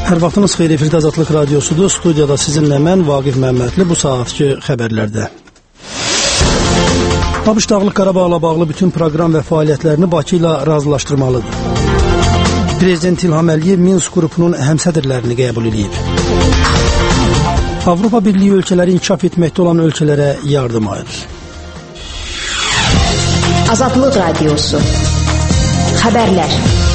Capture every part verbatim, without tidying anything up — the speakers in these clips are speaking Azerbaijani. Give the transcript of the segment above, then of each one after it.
Hər vaxtınız xeyir, efirdə Azadlıq Radiosudur. Studiyada sizinlə mən Vaqif Məmmədli bu saatki xəbərlərdə. ABŞ Dağlıq Qarabağla bağlı bütün proqram və fəaliyyətlərini Bakı ilə razılaşdırmalıdır. Prezident İlham Əliyev Minsk qrupunun həmsədrlərini qəbul edib. Avropa Birliyi ölkələri inkişaf etməkdə olan ölkələrə yardım ayırır. Azadlıq Radiosu xəbərlər.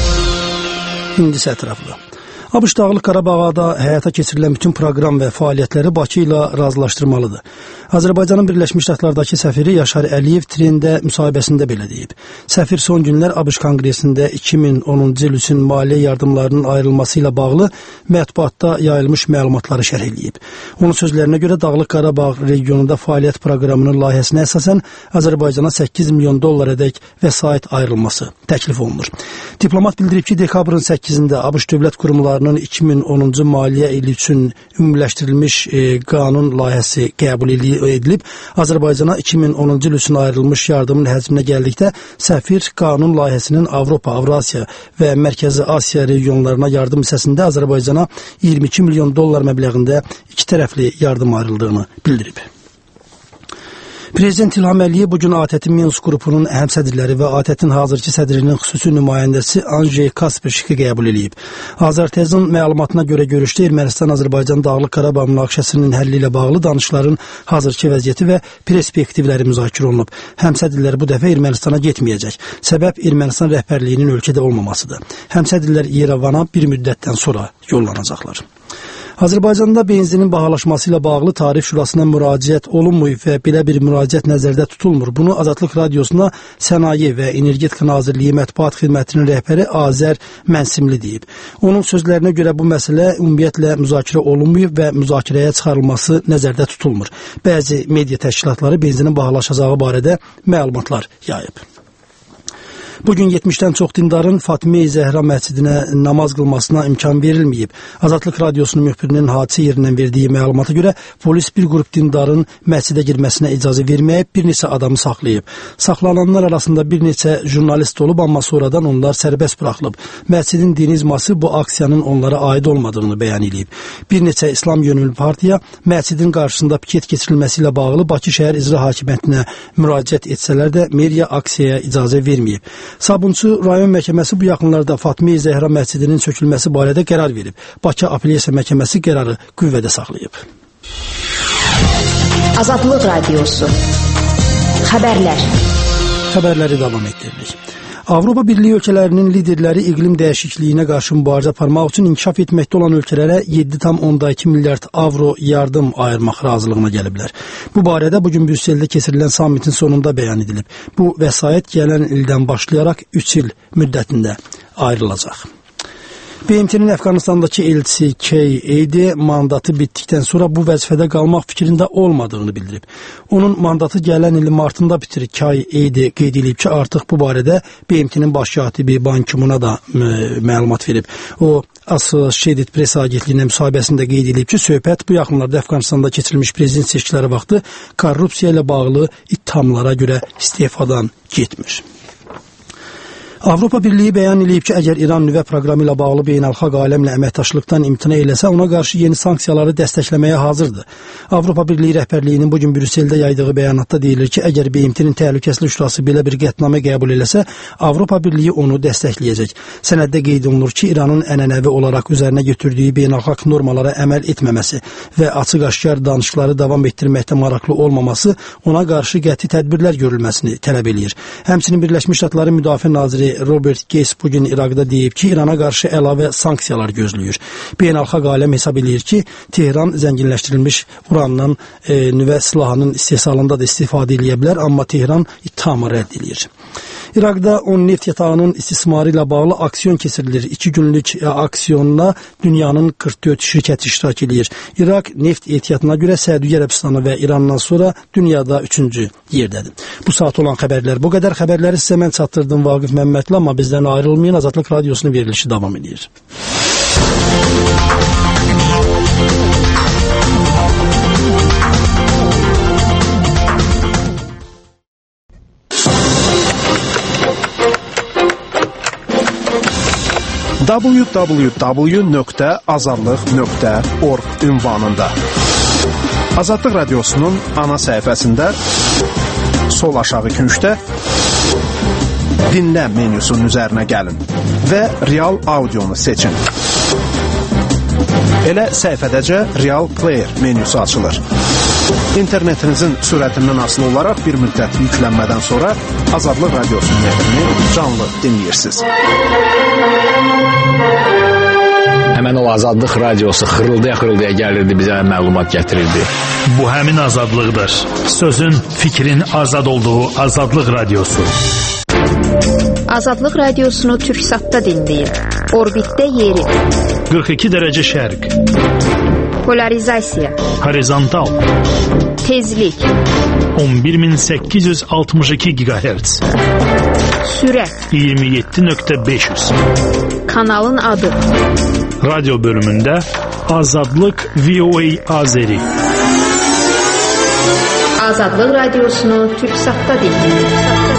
İndi isə ətraflı. ABŞ Dağlıq Qarabağda həyata keçirilən bütün proqram və fəaliyyətləri Bakı ilə razılaşdırmalıdır. Azərbaycanın Birləşmiş Ştatlardakı səfiri Yaşar Əliyev trenddə müsahibəsində belə deyib. Səfir son günlər ABŞ Konqresində iki min onuncu il üçün maliyyə yardımlarının ayrılması ilə bağlı mətbuatda yayılmış məlumatları şərh edib. Onun sözlərinə görə Dağlıq Qarabağ regionunda fəaliyyət proqramının layihəsinə əsasən Azərbaycana səkkiz milyon dollarədək vəsait ayrılması təklif olunur. Diplomat bildirib ki, dekabrın səkkizində ABŞ dövlət qurumlarının iki min onuncu maliyyə ili üçün ümumiləşdirilmiş e, qanun layihəsi qəbul edilib. Azərbaycana iki min onuncu il üçün ayrılmış yardımın həcminə gəldikdə səfir qanun layihəsinin Avropa, Avrasiya və Mərkəzi Asiya regionlarına yardım hissəsində Azərbaycana iyirmi iki milyon dollar məbləğində iki tərəfli yardım ayrıldığını bildirib. Prezident İlham Əliyev bugün A T Ə-in Minsk qrupunun əhəm sədrləri və A T Ə-in hazırki sədrinin xüsusi nümayəndəsi Andrey Kasperşiki qəbul edib. Azərtezin məlumatına görə görüşdə Ermənistan-Azərbaycan Dağlıq Qarabağ münaqişəsinin həlli ilə bağlı danışıqların hazırki vəziyyəti və perspektivləri müzakirə olunub. Həmsədrlər bu dəfə Ermənistana getməyəcək. Səbəb Ermənistan rəhbərliyinin ölkədə olmamasıdır. Həmsədrlər Yerevana bir müddətdən sonra yollanacaqlar. Azərbaycanda benzinin bahalaşması ilə bağlı Tarif Şurasına müraciət olunmayıb və belə bir müraciət nəzərdə tutulmur. Bunu Azadlıq Radiosuna Sənaye və Energetika Nazirliyi Mətbuat Xidmətinin rəhbəri Azər Mənsimli deyib. Onun sözlərinə görə bu məsələ ümumiyyətlə müzakirə olunmayıb və müzakirəyə çıxarılması nəzərdə tutulmur. Bəzi media təşkilatları benzinin bahalaşacağı barədə məlumatlar yayıb. Bugün yetmişdən çox dindarın Fatime-i Zəhra məscidinə namaz qılmasına imkan verilməyib. Azadlıq Radiosunun müxbirinin hadisə yerindən verdiyi məlumata görə polis bir qrup dindarın məscidə girməsinə icazə verməyib, bir neçə adamı saxlayıb. Saxlananlar arasında bir neçə jurnalist olub, amma sonradan onlar sərbəst buraxılıb. Məscidin dinizması bu aksiyanın onlara aid olmadığını bəyan edib. Bir neçə İslam yönümlü partiya məscidin qarşısında piket keçirilməsi ilə bağlı Bakı şəhər icra hakimiyyətinə müraciət etsələr də meriya aksiyaya icazə verməyib. Sabunçu rayon məhkəməsi bu yaxınlarda Fatime-i Zəhra məscidinin sökülməsi barədə qərar verib. Bakı Apellyasiya Məhkəməsi qərarı qüvvədə saxlayıb. Azadlıq Radiosu xəbərlər. Xəbərləri davam etdiririk. Avropa Birliyi ölkələrinin liderləri iqlim dəyişikliyinə qarşı mübarizə aparmaq üçün inkişaf etməkdə olan ölkələrə yeddi tam onda iki milyard avro yardım ayırmaq razılığına gəliblər. Bu barədə bugün Brüsseldə keçirilən sammitin sonunda bəyan edilib. Bu vəsait gələn ildən başlayaraq üç il müddətində ayrılacaq. B M T-nin Əfqanistandakı elçisi Kay Eidi mandatı bitdikdən sonra bu vəzifədə qalmaq fikrində olmadığını bildirib. Onun mandatı gələn ilin martında bitir. Kay Eidi qeyd edib ki, artıq bu barədə B M T-nin baş katibi Ban Ki-moona da məlumat verib. O, Associated Press agentliyinə müsahibəsində qeyd edib ki, söhbət bu yaxınlarda Əfqanistanda keçirilmiş prezident seçkiləri vaxtı korrupsiya ilə bağlı ittihamlara görə istefadan getmir. Avropa Birliyi bəyan edib ki, əgər İran nüvə proqramı ilə bağlı beynəlxalq aləmlə əməkdaşlıqdan imtina eləsə, ona qarşı yeni sanksiyaları dəstəkləməyə hazırdır. Avropa Birliyi rəhbərliyinin bugün Brüsseldə yaydığı bəyanatda deyilir ki, əgər B M T-nin təhlükəsizlik şurası belə bir qətnamə qəbul eləsə, Avropa Birliyi onu dəstəkləyəcək. Sənəddə qeyd olunur ki, İranın ənənəvi olaraq üzərinə götürdüyü beynəlxalq normalara əməl etməməsi və açıq-aşkar danışıqları davam etdirməkdə maraqlı olmaması ona qarşı qəti tədbirlər görülməsini tələb eləyir. Həmçinin Birləşmiş Ştatların Müdafiə Naziri Robert Gates bugün İraqda deyib ki, İrana qarşı əlavə sanksiyalar gözləyir. Beynəlxalq aləm hesab edir ki, Tehran zənginləşdirilmiş urandan e, nüvə silahının istehsalında da istifadə edə bilər, amma Tehran ittihamı rədd edir. İraqda on neft yatağının istismarı ilə bağlı aksiyon keçirilir. İki günlük aksiyonuna dünyanın qırx dörd şirkəti iştirak edir. İraq neft ehtiyatına görə Səudiyyə Ərəbistanı və İrandan sonra dünyada üçüncü yerdədir. Bu saat olan xəbərlər bu qədər. Xəbərləri sizə mən çatdırdım Vaqif Məmmədli, amma bizdən ayrılmayın. Azadlıq Radiosunun verilişi davam edir. w w w nöqtə azadlıq nöqtə org ünvanında. Azadlıq Radiosu'nun ana səhifəsində sol aşağı küncdə dinlə menüsunun üzərinə gəlin və real audionu seçin. Elə səhifədəcə Real Player menüsü açılır. İnternetinizin sürətindən asılı olaraq bir müddət yüklənmədən sonra Azadlıq Radiosu'nun nefrini canlı dinləyirsiniz. Həmən o Azadlıq Radiosu xırıldaya-xırıldaya gəlirdi, bizə məlumat gətirirdi. Bu həmin azadlıqdır. Sözün, fikrin azad olduğu Azadlıq Radiosu. Azadlıq Radiosunu Türksatda dinləyin. Orbitdə yeri. qırx iki dərəcə şərq. Polarizasiya. Horizontal. Tezlik. on bir min səkkiz yüz altmış iki gigahertz. Sürət. iyirmi yeddi nöqtə beş yüz. Kanalın adı. Radyo bölümündə Azadlıq V O A Azeri. Azadlıq Radiosunu Türksatda dinləyin.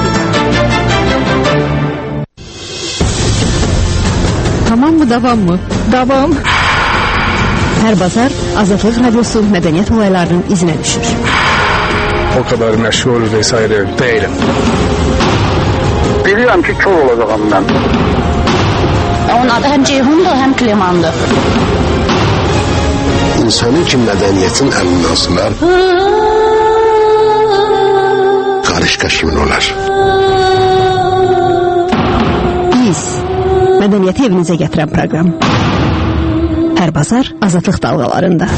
Tamam mı, davam mı? Davam. Hər bazar Azadlıq Radiosu mədəniyyət olaylarının izinə düşür. O kadar məşğul vesaire değilim. Bilirəm ki, kör olacağım mən. Onun adı həm Ceyhundur, həm Klemandır. İnsanı ki, mədəniyyətin əlindən sınar, qarışqa kimin olar? Biz mədəniyyəti evinizə gətirən proqram. Hər bazar Azadlıq dalğalarında.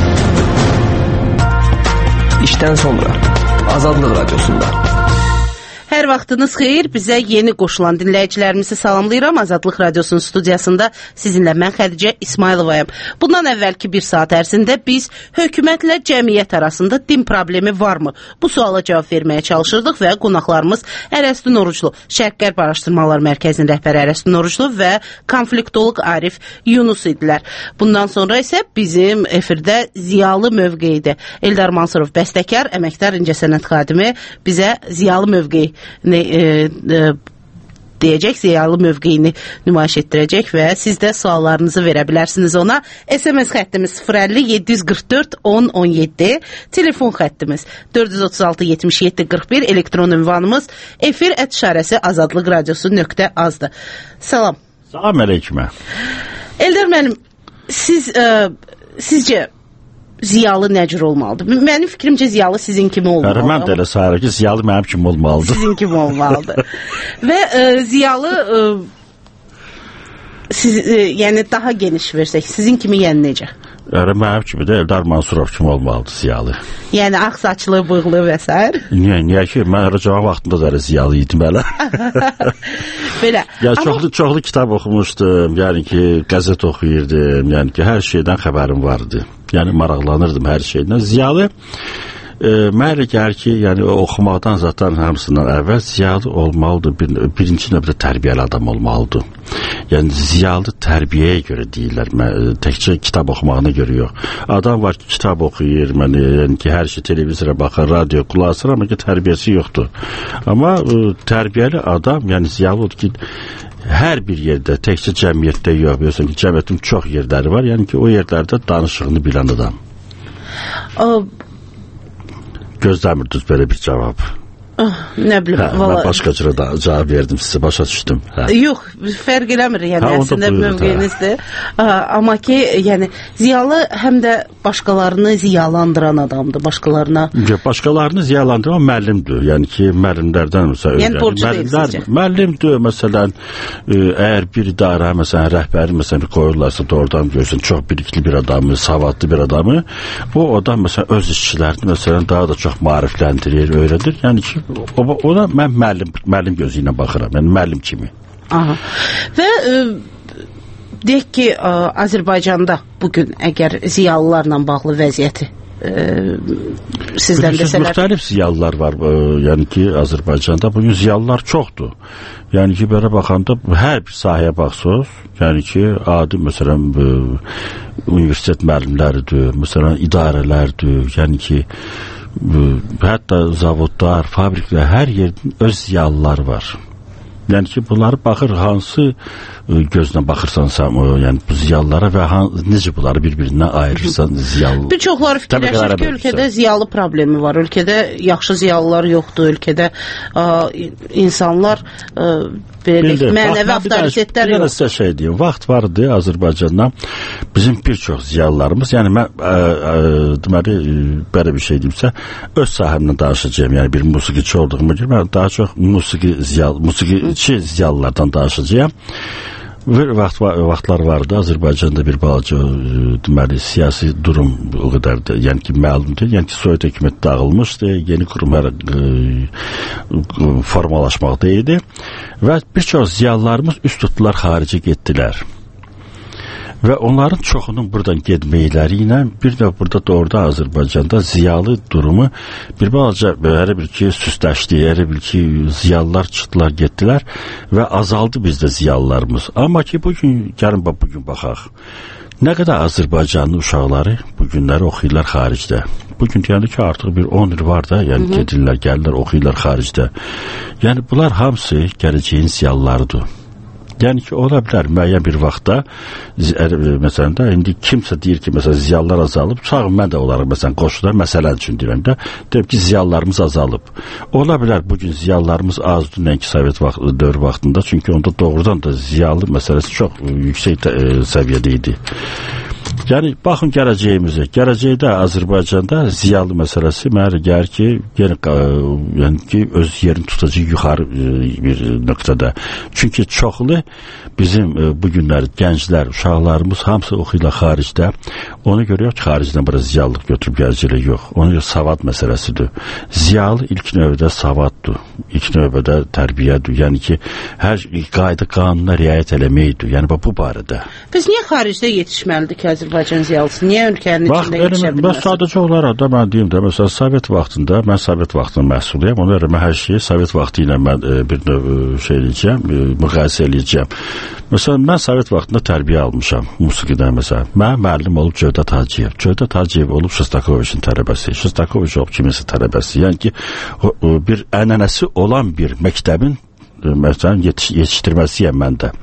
İşdən sonra Azadlıq Radiosunda. Hər vaxtınız xeyir, bizə yeni qoşulan dinləyicilərimizi salamlayıram. Azadlıq Radiosunun studiyasında sizinlə mən Xədicə İsmayılovayam. Bundan əvvəlki bir saat ərzində biz hökumətlə cəmiyyət arasında din problemi varmı? Bu suala cavab verməyə çalışırdıq və qonaqlarımız Ərəstun Oruclu, Şərq-Qərb Araşdırmalar Mərkəzinin rəhbəri Ərəstun Oruclu və konfliktoloq Arif Yunus idilər. Bundan sonra isə bizim efirdə ziyalı mövqeyidir. Eldar Mansurov bəstəkar, əməkdar incəsənət xadimi bizə ziyalı mövqeyi Ne, e, e, deyəcək, ziyalı mövqeyini nümayiş etdirəcək və siz də suallarınızı verə bilərsiniz ona. S M S xəttimiz sıfır əlli yeddi yüz qırx dörd on on yeddi, telefon xəttimiz dörd yüz otuz altı yetmiş yeddi qırx bir, elektron ünvanımız efir ət işarəsi azadlıq radiosu nöqtə azdır. Salam. Salam əleykümə. Eldar müəllim, siz e, sizcə ziyalı nə cür olmalıdır? Mənim fikrimcə ziyalı sizin kimi olmalıdır. Mən də elə sayırım ki, ziyalı mənim kimi olmalıdır. Sizin kimi olmalıdır. Və e, ziyalı e, siz, e, yəni daha geniş versək, sizin kimi yəni necə? Yəni mənim kimi də Eldar Mansurov kimi olmalıdır ziyalı. Yəni ağ saçlı, bığlı və s. Niyə, niyə ki, mən rəcavan vaxtında da ziyalı idim hələ. Belə. Yəni çoxlu, çoxlu kitab oxumuşdum, yəni ki, qəzet oxuyurdum, yəni ki, hər şeydən xəbərim vardı. Yəni maraqlanırdım hər şeydən. Ziyalı e, mənə elə gəlir ki, yəni oxumaqdan zaten hamısından əvvəl ziyalı olmalıdır. Bir, birinci növbədə tərbiyəli adam olmalıdır. Yəni ziyalı tərbiyəyə görə deyirlər. Mən, təkcə kitab oxumağına görə yox. Adam var ki, kitab oxuyur, mən, yəni ki, hər şey televizora baxır, radio qulaq asır, amma ki, tərbiyəsi yoxdur. Amma e, tərbiyəli adam, yəni ziyalı odur ki, hər bir yerdə, təkcə cəmiyyətdə yox, biliyorsun ki, cəmiyyətin çox yerləri var, yəni ki, o yerlərdə danışığını bilən adam. O... Gözləmirdiniz belə bir cavab. Oh, nə bilim, hə, valla. Mən başqa cürə cavab verdim sizə, başa düşdüm. Hə. Yox, fərq eləmir, yəni hə, əslində mövqeyinizdir. Hə. Amma ki, yəni ziyalı həm də başqalarını ziyalandıran adamdır, başqalarına. Başqalarını ziyalandıran müəllimdir. Yəni ki, müəllimlərdən məsələn, yəni borcu deyil sizcə. Müəllimdir, məsələn, əgər bir idarə, məsələn, rəhbəri məsələn qoyurlarsa, doğrudan görürsən, çox bilikli bir adamı, savadlı bir adamı, bu adam məsələn öz işçilərini məsələn daha da çox maarifləndirir, öyrədir. Yəni ki, O, ona mən müəllim, müəllim gözü ilə baxıram, yəni müəllim kimi. Aha. Və e, deyək ki, e, Azərbaycanda bugün əgər ziyalılarla bağlı vəziyyəti e, sizdən desələr... Müxtəlif ziyalılar var, e, yəni ki, Azərbaycanda bugün ziyalılar çoxdur. Yəni ki, belə baxanda hər bir sahəyə baxsınız, yəni ki, adi, məsələn, e, universitet müəllimləridir, məsələn, idarələrdir, yəni ki, hətta zavodlar, fabriklər, hər yerdə öz ziyalılar var. Yəni ki, bunları baxır, hansı gözlə baxırsan sən, yəni bu ziyalılara və necə bunları bir-birindən ayırırsan ziyalı. Bir çoxları fikirləşir ki, ölkədə ziyalı problemi var, ölkədə yaxşı ziyalılar yoxdur, ölkədə ə, insanlar ə, belə mənəvi avtoritetlər yoxdur. Bir də şey deyim, vaxt vardı Azərbaycanda bizim bir çox ziyalılarımız, yəni mən ə, ə, deməli, belə bir şey deyimsə, öz sahəmlə danışacağım, yəni bir musiqiçi olduğumu görə, mən daha çox musiqi ziyalı, musiqiçi ziyalılardan danışacağım. Bir vaxt, vaxtlar vardı, Azərbaycanda bir balaca deməli, siyasi durum o qədər də, yəni ki, məlum deyil, yəni ki, Sovet hökuməti dağılmışdı, yeni qurum hər formalaşmaqda idi və bir çox ziyalılarımız üst tutdular, xaricə getdilər. Və onların çoxunun buradan getməkləri ilə bir də burada doğrudan Azərbaycanda ziyalı durumu bir balaca hər bir ki süsləşdi, hər bir ki ziyalılar çıxdılar, getdilər və azaldı bizdə ziyalılarımız. Amma ki bugün, gəlin bugün baxaq. Nə qədər Azərbaycanlı uşaqları bu günləri oxuyurlar xaricdə. Bugün deyəndə ki, artıq bir on il var da, yəni gedirlər, gəlirlər, oxuyurlar xaricdə. Yəni bunlar hamısı gələcəyin ziyalılarıdır. Yəni ki, ola bilər müəyyən bir vaxtda, məsələn də, indi kimsə deyir ki, məsələn, ziyalılar azalıb, sağım mən də olaraq, məsələn, qoşular, məsələn üçün deyirəm də, deyib ki, ziyalılarımız azalıb. Ola bilər, bugün ziyalılarımız azdır, nəinki Sovet vaxt, dövr vaxtında, çünki onda doğrudan da ziyalı məsələsi çox yüksək səviyyədə idi. Yəni, baxın gələcəyimizə. Gələcəkdə Azərbaycanda ziyalı məsələsi mənə gəlir ki, yəni ki, öz yerini tutacaq yuxarı bir nöqtədə. Çünki çoxlu bizim bu günlər gənclər, uşaqlarımız hamısı oxuyurlar xaricdə. Ona görə yox ki, xaricdən bura ziyalılıq götürüb gələcəklər, yox. Ona görə savad məsələsidir. Ziyalı ilk növbədə savaddır, ilk növbədə tərbiyədir. Yəni ki, hər qayda qanuna riayət eləməkdir. Yəni, bu barədə. Biz niyə xaricdə yetişməlidir ki, Azərbaycan ziyalısı? Niyə ölkənin içində yetişə bilməsin? Bax, sadəcə olaraq da mən deyim də, məsələn, Sovet vaxtında, mən Sovet vaxtının məhsuluyam, ona görə mən hər şeyi Sovet vaxtı ilə mən bir növ şey eləyəcəm, müqayisə eləyəcəm. Məsələn, mən Sovet vaxtında tərbiyə almışam, musiqidən məsələn. Mən müəllim olub Cövdət Hacıyev. Cövdət Hacıyev olub Şostakoviçin tələbəsi. Şostakoviç olub kiminsə tələbəsi. Yəni ki, bir ənənəsi olan bir məktəbin məsələn, yetişdirməsiyəm mən də.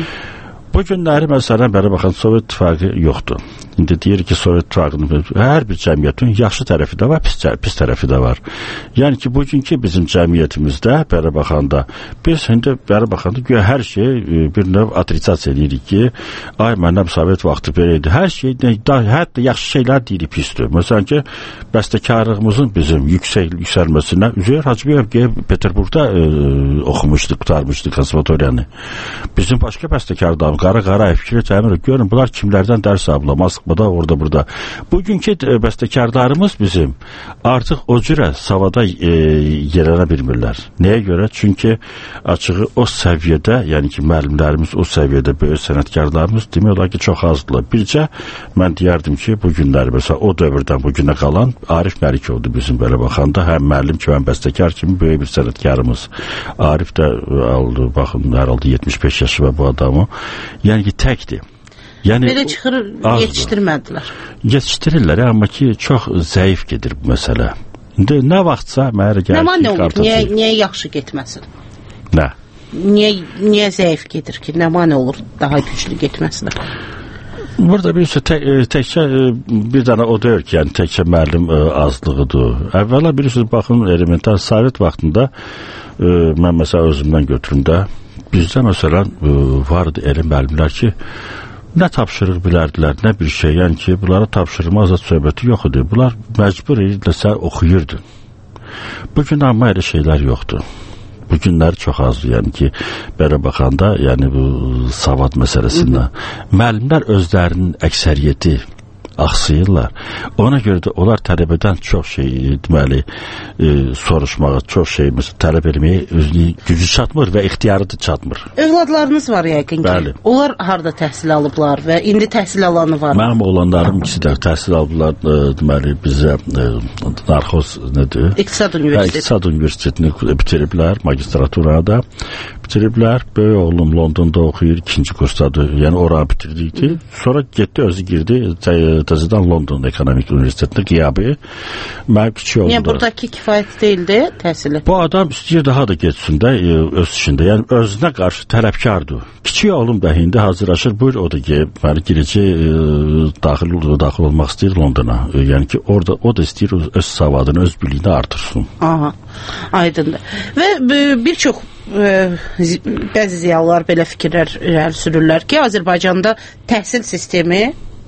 Bu günləri məsələn, belə baxın, Sovet İttifaqı yoxdur. İndi deyir ki, Sovet İttifaqının hər bir cəmiyyətin yaxşı tərəfi də var, pis, pis tərəfi də var. Yəni ki, bugünkü bizim cəmiyyətimizdə, belə baxanda, biz indi, belə baxanda, güya hər şey bir növ atritsasiya edirik ki, ay, məndən Sovet vaxtı belə idi. Hər şey, hətta yaxşı şeylər deyirik pisdir. Məsələn ki, bəstəkarlığımızın bizim yüksək, yüksəlməsindən, Üzeyir Hacıyev Peterburqda e, oxumuşdu, qutarmışdı konservatoriyanı. Bizim başqa bəstəkarlarımız, Qara-Qara, Fikri Təmir, görün, bunlar kimlərdən dərs alırlar, Moskvada, orada, burada. Bugünkü bəstəkarlarımız bizim artıq o cürə savada e, yerənə bilmirlər. Nəyə görə? Çünki açığı o səviyyədə, yəni ki, müəllimlərimiz o səviyyədə, böyük sənətkarlarımız demək olar ki, çox azdılar. Bircə, mən deyərdim ki, bu günləri, məsələn, o dövrdən bu günə qalan Arif Məlikovdur bizim belə baxanda, həm müəllim ki, həm bəstəkar kimi böyük bir sənətkarımız. Arif də aldı, baxın, hər halda yetmiş beş yaşı var bu adamı. Yəni ki, təkdir. Yəni, belə çıxır, yetişdirmədilər. Yetişdirirlər, amma ki, çox zəif gedir bu məsələ. İndi nə vaxtsa mənə gəlir ki, qartacaq. Niyə, niyə yaxşı getməsin? Nə? Niyə, niyə zəif gedir ki? Nə mane olur daha güclü getməsinə? Burada bir tək, təkcə bir dənə o deyir ki, yəni təkcə müəllim azlığıdır. Əvvəla bilirsiniz, baxın, elementar Sovet vaxtında mən məsələ özümdən götürüm də, bizdə məsələn vardı elə müəllimlər ki, nə tapşırıq bilərdilər, nə bir şey, yəni ki, bunlara tapşırma azad söhbəti yox idi. Bunlar məcbur edilə sən oxuyurdun. Bugün amma elə şeylər yoxdur. Bu günlər çox azdır, yəni ki, belə baxanda, yəni bu savad məsələsindən. Müəllimlər özlərinin əksəriyyəti axsayırlar. Ona görə də onlar tələbədən çox şey, deməli, e, soruşmağa, çox şey, məsələn, tələb etməyə özünü gücü çatmır və ixtiyarı da çatmır. Övladlarınız var yəqin ki. Bəli. Onlar harda təhsil alıblar və indi təhsil alanı var? Mənim oğlanlarım ikisi də təhsil alıblar, e, deməli, bizə e, narxoz nədir? İqtisad Universiteti. İqtisad Universitetini bitiriblər, magistraturada. bitiriblər. Böyük oğlum Londonda oxuyur, ikinci kursdadır. Yəni ora bitirdi. Sonra getdi, özü girdi təzədən London Ekonomik Universitetində qiyabi. Mənim kiçik oğlum. Yəni buradakı kifayət deyildi təhsili. Bu adam istəyir daha da getsin də öz işində. Yəni özünə qarşı tələbkardır. Kiçik oğlum da indi hazırlaşır. Buyur o da ki, məni girəcək daxil daxil olmaq istəyir Londona. Yəni ki, orada o da istəyir öz savadını, öz biliyini artırsın. Aha, aydındır. Və bir çox e, bəzi ziyalılar belə fikirlər irəli sürürlər ki, Azərbaycanda təhsil sistemi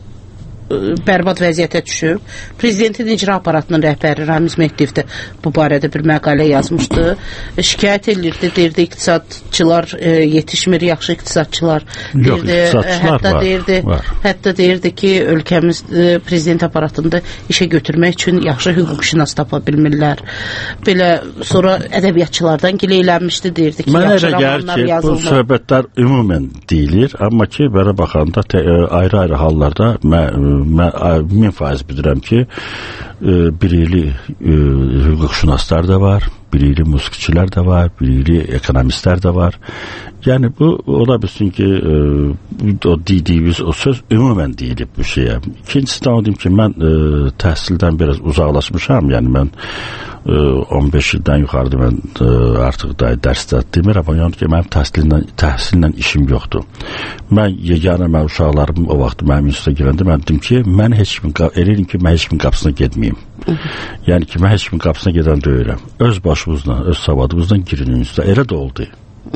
bərbad vəziyyətə düşüb. Prezidentin icra aparatının rəhbəri Ramiz Mehdiyev də bu barədə bir məqalə yazmışdı. Şikayət edirdi, deyirdi iqtisadçılar e, yetişmir, yaxşı iqtisadçılar. Yox, deyirdi, iqtisadçılar hətta var. Deyirdi, var. Hətta deyirdi ki, ölkəmiz e, prezident aparatında işə götürmək üçün yaxşı hüquqşünas tapa bilmirlər. Belə sonra ədəbiyyatçılardan gileylənmişdi, deyirdi ki, mənə yaxşı romanlar ki, yazılmır. Bu söhbətlər ümumən deyilir, amma ki, belə baxanda ayrı-ayrı hallarda mən mən min faiz bilirəm ki, birili hüquqşünaslar da var, birili musiqiçilər də var, birili ekonomistlər də var. Yəni bu ola bilsin ki, o dediyimiz o söz ümumən deyilib bu şeyə. İkincisi də o deyim ki, mən təhsildən biraz uzaqlaşmışam. Yəni mən on beş ildən yuxarıda mən artıq da dərsdə demirəm, amma yəni ki, mənim təhsillə, təhsillə işim yoxdur. Mən yeganə mən uşaqlarım o vaxt mənim instituta girəndə mən dedim ki, mən heç kimin eləyim ki, mən heç kimin qapısına getməyim. Yəni ki, mən heç kimin qapısına gedən deyirəm. Öz başımızla, öz savadımızla girin instituta. Elə də oldu.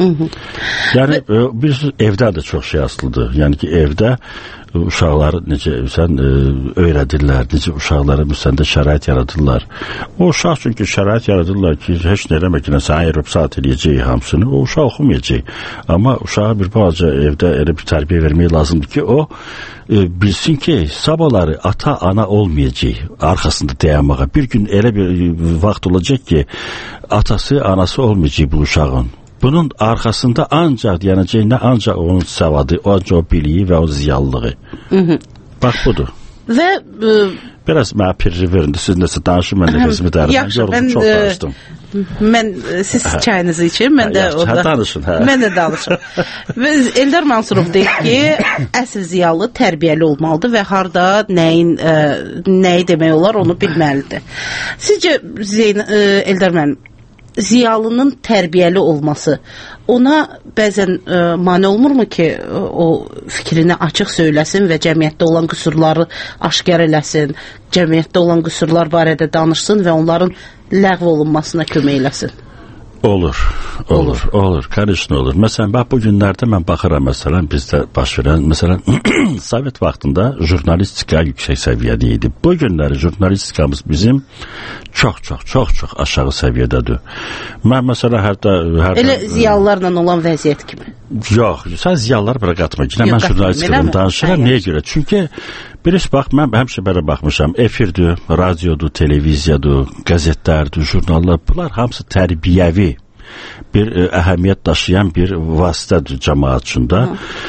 Yəni bir evdə də çox şey asılıdır. Yəni ki, evdə uşaqları necə sən öyrədirlər, necə uşaqlara müsəndə şərait yaradırlar. O uşaq çünki şərait yaradırlar ki, heç nə eləmək ki, sən ayırıb saat eləyəcək hamısını, o uşaq oxumayacaq. Amma uşağa bir balaca evdə elə bir tərbiyə vermək lazımdır ki, o e, bilsin ki, sabahları ata, ana olmayacaq arxasında dayanmağa. Bir gün elə bir vaxt olacaq ki, atası, anası olmayacaq bu uşağın. Bunun arxasında ancaq deyənəcək nə ancaq onun səvadı, ancaq o biliyi və o ziyallığı. Hı -hı. Bax budur. Və e, biraz mənə pirri verin, siz nəsə danışın, mən nəfəsimi dərim. Yaxşı, mən çox danışdım. Mən siz çayınızı için, mən də o da danışın, hə. Mən də danışım. Və Eldar Mansurov deyir ki, əsl ziyalı tərbiyəli olmalıdır və harda nəyin ə, nəyi demək olar onu bilməlidir. Sizcə Zeyn ə, Eldar müəllim, ziyalının tərbiyəli olması ona bəzən ə, mane olmurmu ki, o fikrini açıq söyləsin və cəmiyyətdə olan qüsurları aşkar eləsin, cəmiyyətdə olan qüsurlar barədə danışsın və onların ləğv olunmasına kömək eləsin? Olur, olur, olur, olur, karışın olur. Məsələn, bax, bu günlərdə mən baxıram, məsələn, bizdə baş verən, məsələn, Sovet vaxtında jurnalistika yüksək səviyyədə idi. Bu günləri jurnalistikamız bizim çox, çox, çox, çox aşağı səviyyədədir. Mən, məsələn, hərdə... hərdə elə ziyalılarla olan vəziyyət kimi? Yox, sən ziyalılar bıra qatma. Yine mən jurnalistikadan danışıram. Niyə görə? Çünki birisi bax, mən həmişə belə baxmışam. Efirdir, radiodur, televiziyadır, qəzetlərdir, jurnallar. Bunlar hamısı tərbiyəvi bir e, əhəmiyyət daşıyan bir vasitədir cəmaat üçündə.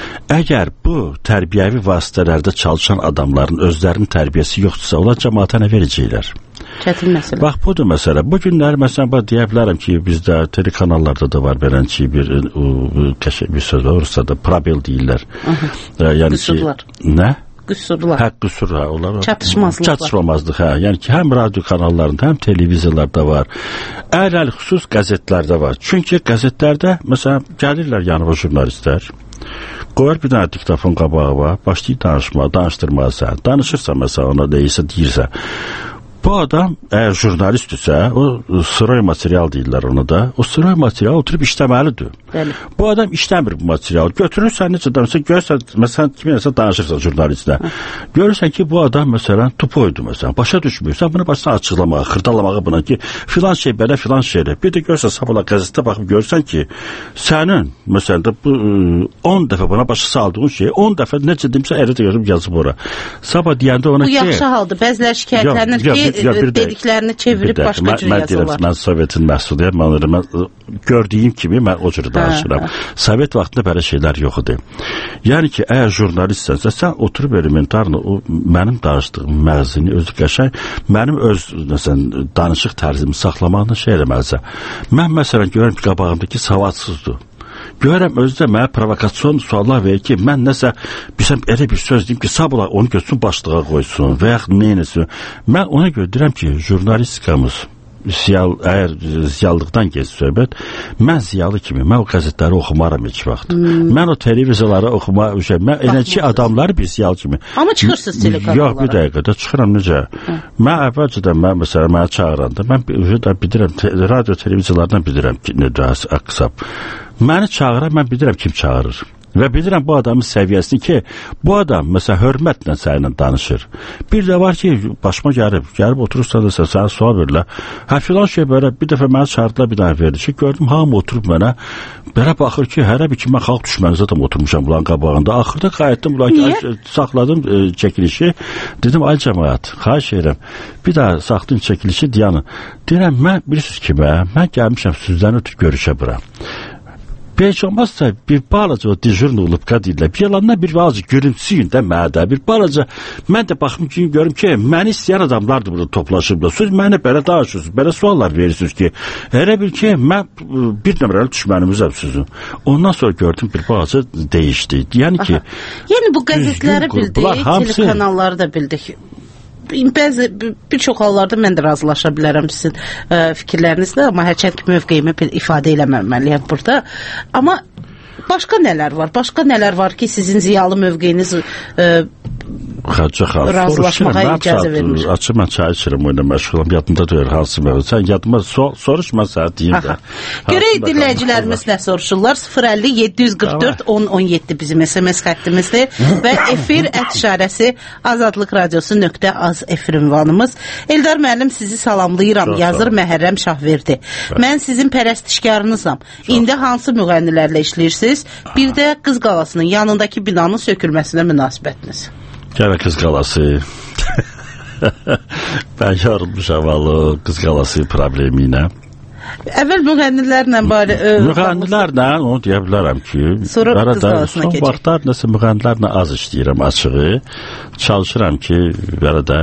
Əgər bu tərbiyəvi vasitələrdə çalışan adamların özlərinin tərbiyəsi yoxdursa, onlar cəmaata nə verəcəklər? Çətin məsələ. Bax, budur məsələ. Bu günlər, məsələn, bax, deyə bilərəm ki, bizdə telekanallarda da var belən ki, bir, bir söz olursa da probel deyirlər. Yəni qüsurlar. Ki, nə? Qüsurlar. Hə, qüsurlar. Onlar, çatışmazlıqlar. Çatışmamazlıq, hə. Yəni ki, həm radyo kanallarında, həm televiziyalarda var. Ələl xüsus qəzetlərdə var. Çünki qəzetlərdə, məsələn, gəlirlər yanıma jurnalistlər. Qoyar bir dənə diktafon qabağı var, başlayır danışma, danışdırmağa sən. Danışırsa, məsələn, ona deyirsə, deyirsə. Bu adam əgər jurnalistdirsə, o sıray material deyirlər ona da, o sıray material oturub işləməlidir. Bəli. Bu adam işləmir bu material. Götürürsən, necə danışırsan, görürsən, məsələn, kiminəsə danışırsan jurnalistlə. Görürsən ki, bu adam, məsələn, tupoydu, məsələn, başa düşmürsən, bunu başına açıqlamağa, xırdalamağa buna ki, filan şey belə, filan şeylə. Bir də görürsən, sabahla qəzetə baxıb görürsən ki, sənin, məsələn, də bu on dəfə buna başa saldığın şeyi, on dəfə necə demsə, ərədə görüb yazıb ora. Sabah deyəndə ona bu ki... Bu yaxşı haldır, bəzilər şikayətlənir ki, Ya, dediklərini çevirib başqa cür yazırlar. Mən Sovetin məhsuluyam, mən, mən gördüyüm kimi mən o cür danışıram. Sovet vaxtında belə şeylər yox idi. Yəni ki, əgər jurnalistsənsə, sən oturub elementarını, o mənim danışdığım məzini, özü qəşəng, mənim öz məsələn, danışıq tərzimi saxlamağını şey eləməlisə. Mən məsələn görürüm ki, qabağımdakı savadsızdır. görəm özdə mənə provokasyon suallar verir ki, mən nəsə bilsəm elə bir söz deyim ki, sabıla onu götürsün başlığa qoysun və yaxud neyləsin. Mən ona görə deyirəm ki, jurnalistikamız Ziyal, əgər ziyallıqdan geç söhbət, mən ziyalı kimi, mən o qəzetləri oxumaram heç vaxt. Hmm. Mən o televiziyaları oxuma, şey, mən enerji adamları bir ziyalı kimi. Amma çıxırsınız telekanallara. Yox, bir dəqiqədə çıxıram necə? Hmm. Mən əvvəlcədən, mən məsələn, mənə çağıranda, mən bilirəm, te, radio televiziyalardan bilirəm ki, necə əqsab. Məni çağıran, mən bilirəm kim çağırır. Və bilirəm bu adamın səviyyəsini ki, bu adam məsələn hörmətlə səninlə danışır. Bir də var ki, başıma gəlib, gəlib oturursan da sənə sual verirlər. Hə filan şey belə bir dəfə mənə çağırdılar bir dənə verdi ki, gördüm hamı oturub mənə belə baxır ki, hərə bir ki mən xalq düşməni zaten oturmuşam bunların qabağında. Axırda qayıtdım, bunlar saxladım e, çəkilişi. Dedim ay cəmaət, xahiş edirəm. Bir daha saxlayın çəkilişi diyanı. Deyirəm mən bilirsiniz ki, mən, mən gəlmişəm sizdən ötürü görüşə bura. Heç olmazsa bir balaca o dijurnu olub qadirlər. Bir yalandan bir balaca görüntüsüyün də mədə. Bir balaca mən də baxım ki, görüm ki, məni istəyən adamlardır burada toplaşıblar. Siz mənə belə danışırsınız, belə suallar verirsiniz ki, elə bil ki, mən bir nömrəli düşmənimizəm sizin. Ondan sonra gördüm bir balaca dəyişdi. Yəni ki, yəni bu qəzetləri bildik, telekanalları da bildik. Bəzi, bir çox hallarda mən də razılaşa bilərəm sizin ə, fikirlərinizlə, amma hərçənd ki, mövqeyimi ifadə eləməməliyəm burada. Amma başqa nələr var? Başqa nələr var ki, sizin ziyalı mövqeyiniz ə, Xacə xalq, razılaşmağa icazə vermiş? Açı, mən çay içirəm, oyuna məşğulam, yadımda deyir, hansı mövqey. Sən yadıma so soruşma sənə deyim də. Görək dinləyicilərimiz nə soruşurlar? sıfır əlli yeddi yüz qırx dörd on on yeddi bizim S M S xəttimizdir və efir ət işarəsi azadlıq radiosu nöqtə az efir ünvanımız. Eldar müəllim sizi salamlayıram, çox yazır Məhərrəm Şahverdi. Mən sizin pərəstişkarınızam. İndi hansı müğənnilərlə işləyirsiniz? Bir də Qız Qalasının yanındakı binanın sökülməsinə münasibətiniz. Gələ Qız Qalası. Mən yorulmuşam valı Qız Qalası problemi ilə. Əvvəl müğənnilərlə bari... Müğənnilərlə onu deyə bilərəm ki, sonra Qız Qalasına son vaxtlar nəsə müğənnilərlə az işləyirəm açığı. Çalışıram ki, belə də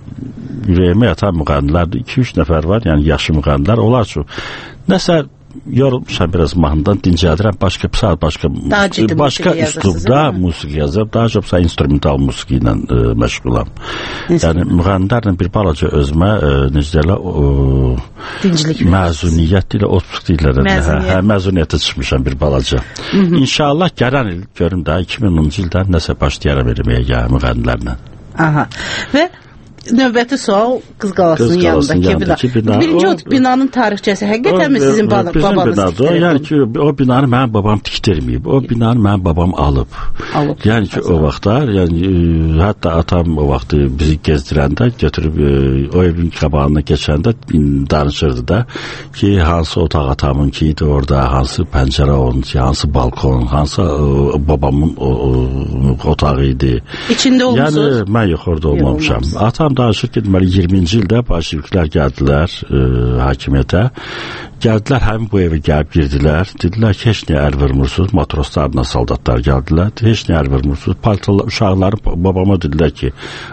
ürəyimə yatan müğənnilərdə iki üç nəfər var, yəni yaşı müğənnilər. Onlar üçün nəsə yorulmuşam biraz mahnıdan, dincəldirəm, başqa saat, başqa başqa üslubda musiqi yazıb, daha çox instrumental musiqi ilə e, məşğulam. Yəni müğənnilərlə bir balaca özümə e, necə deyirlər, dincilik məzuniyyət ilə otluq deyirlər. Hə, məzuniyyətə çıxmışam bir balaca. Hı -hı. İnşallah gələn il görüm də iki min onuncu ildən nəsə başlayaram eləməyə gəl müğənnilərlə. Aha. Və növbəti sual Qız Qalasının yanındakı bina. Birinci o binanın tarixçəsi həqiqətən mi sizin babanız tikdirib? Yəni ki, o binanı mənim babam tikdirməyib. O binanı mənim babam alıb. Alıb. Yəni ki, o vaxtlar, yəni hətta atam o vaxtı bizi gezdirəndə götürüb o evin qabağına keçəndə danışırdı da ki, hansı otaq atamın ki idi orada, hansı pəncərə onun ki, hansı balkon, hansı babamın otağı idi. İçində olmuşsunuz? Yəni mən yox orada olmamışam. Atam danışır ki, deməli iyirminci ildə bolşeviklər gəldilər e, hakimiyyətə. Gəldilər, həmin bu evə gəlib girdilər. Dedilər ki, heç niyə əl vurmursunuz? Matroslarla soldatlar gəldilər. Heç niyə əl vurmursunuz? Paltolar, uşaqları babama dedilər ki,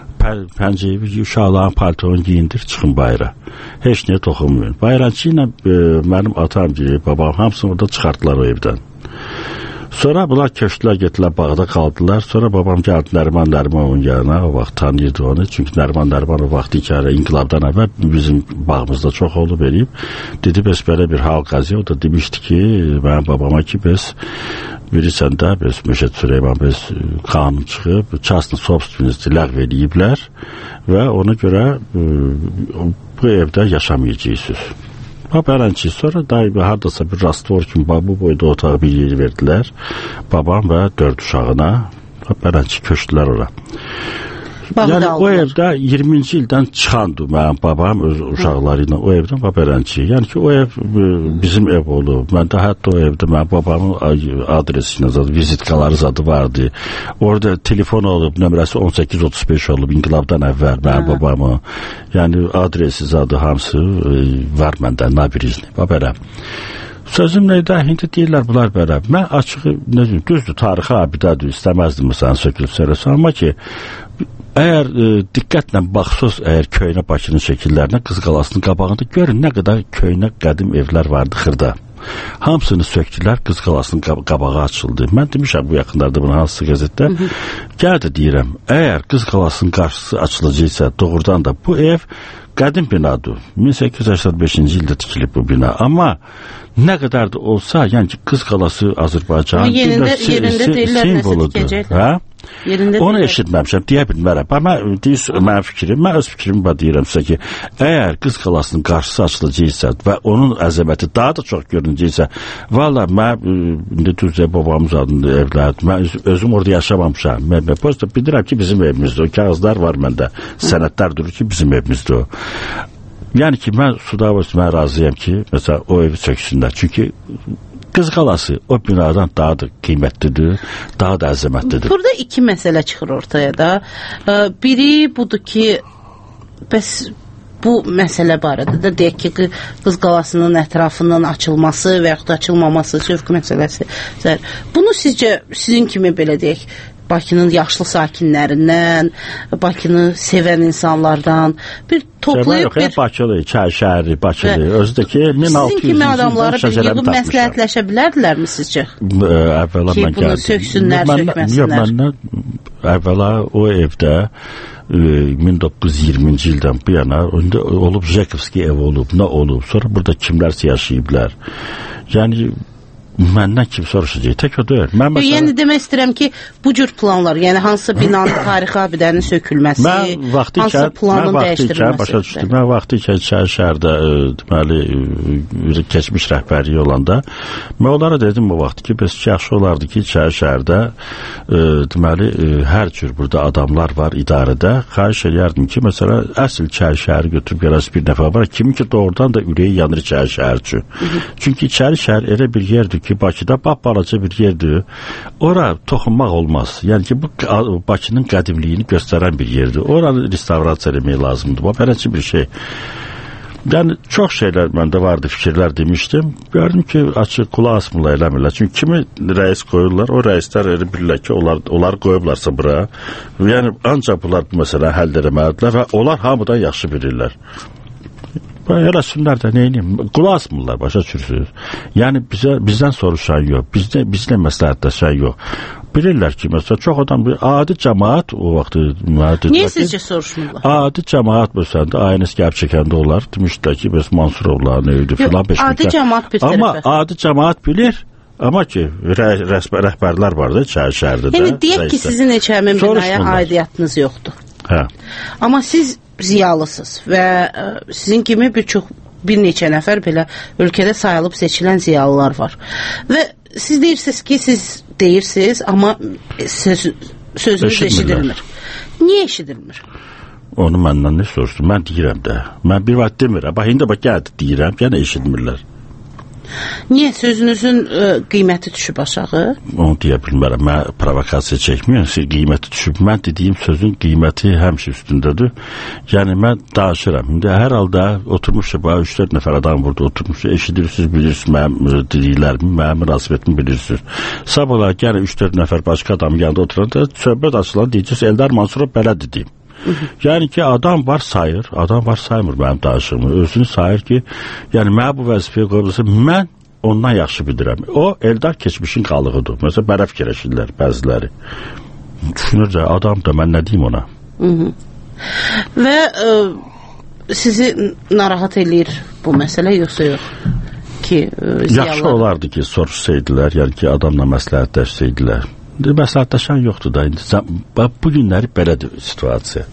pəncəyi uşaqların paltonu giyindir, çıxın bayıra. Heç niyə toxunmayın. Bayrancı ilə e, mənim atam deyir, babam hamısını orada çıxartdılar o evdən. Sonra bunlar köşklər getdilər, bağda qaldılar. Sonra babam gəldi Nəriman Nərimanovun yanına, o vaxt tanıyırdı onu. Çünki Nəriman Nəriman o vaxt hikayə inqilabdan əvvəl bizim bağımızda çox olub eləyib. Dedi, bəs belə bir hal qaziyə, o da demişdi ki, mənim babama ki, bəs bilirsən də, bəs Müşət Süleyman, bəs qanun çıxıb, частный собственность ləğv eləyiblər və ona görə bu evdə yaşamayacaqsınız. Haberənçi sonra daimi hardasa bir rastvor kimi bu boyda otağı bir yeri verdilər. Babam və dörd uşağına haberənçi köşdülər ora. Yəni o evdə iyirminci ildən çıxandı mənim babam öz uşaqları ilə o evdən haberənçi. Yəni ki o ev bizim ev olub. Mən də hətta o evdə mənim babamın adresi ilə vizitkaları zadı vardı. Orada telefon olub, nömrəsi on səkkiz otuz beş olub inqilabdan əvvəl mənim babamın. Yəni adresi zadı hamısı var məndə, nabirizni, belə. Sözüm neydə, hindi deyirlər bunlar belə. Mən açığı, necə, düzdür, tarixi abidədir, istəməzdim məsələn sökülüb söyləsə, amma ki, əgər e, diqqətlə baxsız, əgər köynə Bakının şəkillərinə, Qız Qalasının qabağında görün nə qədər köynə qədim evlər vardı xırda. Hamısını söktülər, Qız Qalasının qabağı açıldı. Mən demişəm bu yaxınlarda bunu hansısa qəzetdə. Gəl də deyirəm, əgər Qız Qalasının qarşısı açılacaqsa, doğrudan da bu ev qədim binadır. min səkkiz yüz səksən beşinci ildə tikilib bu bina. Amma nə qədər də olsa, yəni ki, Qız Qalası Azərbaycanın yerində, yerində deyirlər nəsə tikəcəklər. Hə? Yerində onu eşitməmişəm, deyə bilmərəm. Mən, mən fikrim, mən öz fikrimi deyirəm sizə ki, əgər Qız Qalasının qarşısı açılacaqsa və onun əzəməti daha da çox görünəcəksə, valla mən indi Türkiyə babamız adında evlərdir. Mən özüm orada yaşamamışam. Mən, mən posta bilirəm ki, bizim evimizdir. O kağızlar var məndə. Sənədlər durur ki, bizim evimizdir o. Yəni ki, mən Sudavos, mən razıyam ki, məsələn, o evi çöksünlər. Çünki Qız Qalası o binadan daha da qiymətlidir, daha da əzəmətlidir. Burada iki məsələ çıxır ortaya da. Biri budur ki, bəs bu məsələ barədə də deyək ki, Qız Qalasının ətrafının açılması və yaxud da açılmaması, sövq məsələsi. Bunu sizcə, sizin kimi belə deyək, Bakının yaşlı sakinlərindən, Bakını sevən insanlardan bir toplayıb bir... Yox, Bakılı, şəhərli, Bakılı, özü də ki, min altı yüz sizin kimi adamları bir yığıb məsləhətləşə bilərdilərmi sizcə? Əvvəla ki, mən bunu söksünlər, sökməsinlər. Məndən əvvəla o evdə min doqquz yüz iyirminci ildən bu yana olub, Jekovski ev olub, nə olub, sonra burada kimlərsə yaşayıblar. Yəni, məndən kim soruşacaq, tək o deyil. Mən məsələn... Yəni demək istəyirəm ki, bu cür planlar, yəni hansısa binanın tarixi abidənin sökülməsi, hansısa planın dəyişdirilməsi. Başa düşdüm, mən vaxtı ikən şəhərdə deməli, keçmiş rəhbərliyi olanda, mən onlara dedim o vaxt ki, bəs yaxşı olardı ki, şəhərdə deməli, hər cür burada adamlar var idarədə, xahiş edərdim ki, məsələn, əsl şəhəri götürüb yarası bir nəfə var, kimi ki, doğrudan da ürəyi yanır şəhər üçün. Çünki içəri şəhər elə bir yerdir ki, Bakıda balaca bir yerdir. Ora toxunmaq olmaz. Yəni ki, bu Bakının qədimliyini göstərən bir yerdir. Oranı restavrasiya eləmək lazımdır. Bu beləçə bir şey. Yəni, çox şeylər məndə vardı, fikirlər demişdim. Gördüm ki, açıq qulaq asmırlar, eləmirlər. Çünki kimi rəis qoyurlar, o rəislər elə bilirlər ki, onlar, onlar qoyublarsa bura. Yəni, ancaq bunlar bu məsələ həll edəməlidirlər və onlar hamıdan yaxşı bilirlər. Eləsinlər də neyini? Qulaq asmırlar, başa düşürsünüz. Yəni, bizə, bizdən soruşan yox, bizdə, bizlə məsləhətləşən yox. Bilirlər ki, məsələn, çox adam, adi cəmaat o vaxtı... Niyə sizcə soruşmurlar? Adi cəmaat, məsələn, ayınız gəlib çəkəndə onlar, demişdilər ki, bəs Mansurovlar neydi, filan beş adi cəmaat bir tərəfə. Amma adi cəmaat bilir, amma ki, rəhbərlər var da, şəhərdə də. Yəni, deyək ki, sizin heç həmin binaya aidiyyatınız yoxdur. Hə. Amma siz ziyalısınız və ə, sizin kimi bir çox, bir neçə nəfər belə ölkədə sayılıb seçilən ziyalılar var. Və siz deyirsiniz ki, siz deyirsiniz, amma söz, sözünüz eşidilmir. Niyə eşidilmir? Onu məndən ne soruşdum? Mən deyirəm də. Mən bir vaxt demirəm. Bax, indi bax, gəldi deyirəm, yenə eşidmirlər. Niyə sözünüzün ə, qiyməti düşüb aşağı? Onu deyə bilmərəm. Mən provokasiya çəkməyəm. Qiyməti düşüb. Mən dediyim sözün qiyməti həmişə üstündədir. Yəni, mən danışıram. İndi hər halda oturmuşsa, üç dörd nəfər adam burada oturmuşsa, eşidirsiniz, bilirsiniz, mənim dediklərimi, mənim münasibətimi bilirsiniz. Sabah olaraq gəlin üç dörd nəfər başqa adam yanında oturanda, söhbət açılan deyəcəksiniz, Eldar Mansurov belə dedi. Yəni ki, adam var sayır, adam var saymır mənim danışığımı, özünü sayır ki, yəni mən bu vəzifəyə qoyulursa, mən ondan yaxşı bilirəm. O, Eldar keçmişin qalığıdır. Məsələn, bərə fikirləşirlər bəziləri. Düşünür də, adam da mən nə deyim ona? Hı -hı. Və ə, sizi narahat eləyir bu məsələ, yoxsa yox? Ki, ə, yaxşı olardı ki, soruşsaydılar, yəni ki, adamla məsləhətləşsəydilər. Məsləhətləşən yoxdur da, indi bu günləri belədir situasiya.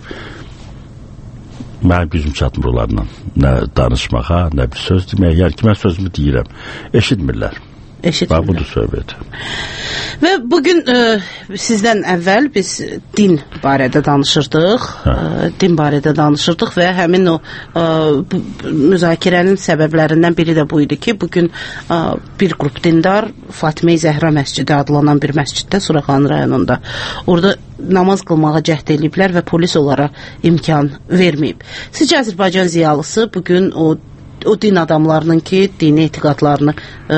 Mənim gücüm çatmır onlarla, nə danışmağa, nə bir söz deməyə, yəni ki, mən sözümü deyirəm, eşitmirlər. Eşitmirlər. Budur söhbət. Və bugün ə, sizdən əvvəl biz din barədə danışırdıq, ə, din barədə danışırdıq və həmin o ə, müzakirənin səbəblərindən biri də bu idi ki, bugün ə, bir qrup dindar Fatimə-i Zəhra məscidi adlanan bir məsciddə Suraxanı rayonunda orada namaz qılmağa cəhd ediblər və polis onlara imkan verməyib. Sizcə Azərbaycan ziyalısı bugün o o din adamlarının ki, dini etiqadlarının ə,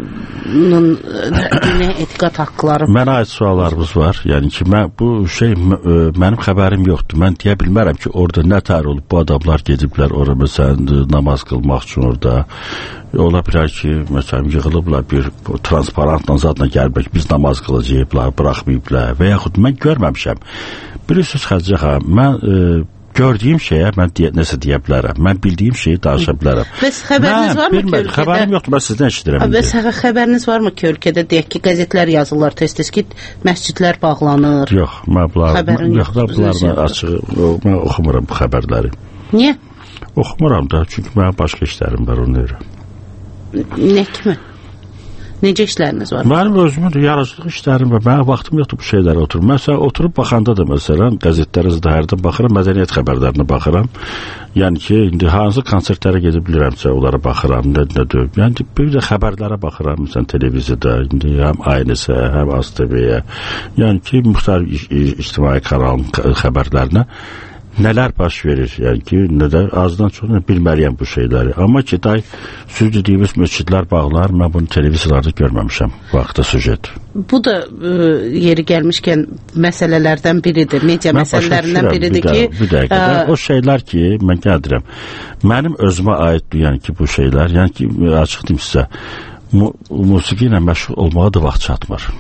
dini etiqad haqqları. Mənə aid suallarımız var. Yəni ki, mən, bu şey ə, mənim xəbərim yoxdur. Mən deyə bilmərəm ki, orada nə tər olub, bu adamlar gediblər ora məsələn namaz qılmaq üçün orada. Ola bilər ki, məsələn yığılıblar bir transparantla zadla gəlmək, biz namaz qılacaqlar, buraxmayıblar və yaxud mən görməmişəm. Bilirsiniz Xədicə xanım, mən ə, gördüyüm şeyə mən deyə, nəsə deyə bilərəm. Mən bildiyim şeyi danışa bilərəm. Bəs xəbəriniz mən, varmı ki, ölkədə? Xəbərim yoxdur, mən sizdən eşidirəm. Bəs xəbəriniz varmı ki, ölkədə deyək ki, qəzetlər yazırlar tez-tez ki, məscidlər bağlanır? Yox, mən bunlar, yox, bunlarla açıq, mən oxumuram bu xəbərləri. Niyə? Oxumuram da, çünki mənim başqa işlərim var, onu deyirəm. Nə kimi? Necə işləriniz var? Mənim özümün yaradıcılıq işlərim var. Mənim vaxtım yoxdur bu şeylərə oturum. Məsələn, oturub baxanda da məsələn, qəzetlərə hərdən baxıram, mədəniyyət xəbərlərinə baxıram. Yəni ki, indi hansı konsertlərə gedib bilirəmsə, onlara baxıram, nə nə deyib. Yəni bir də xəbərlərə baxıram, məsələn, televiziyada, indi həm A N S-ə, həm A S T V-yə. Yəni ki, müxtəlif ictimai kanalın xəbərlərinə nələr baş verir, yəni ki, nədə azdan çox bilməliyəm bu şeyləri. Amma ki, day söz dediyimiz məscidlər bağlar, mən bunu televiziyalarda görməmişəm vaxtda süjet. Bu da ə, yeri gəlmişkən məsələlərdən biridir, media mən məsələlərindən biridir bir ki... Bir dəqiqə, ə... o şeylər ki, mən gəldirəm, mənim özümə aiddir, yəni ki, bu şeylər, yəni ki, açıq deyim sizə, mu musiqi ilə məşğul olmağa da vaxt çatmır.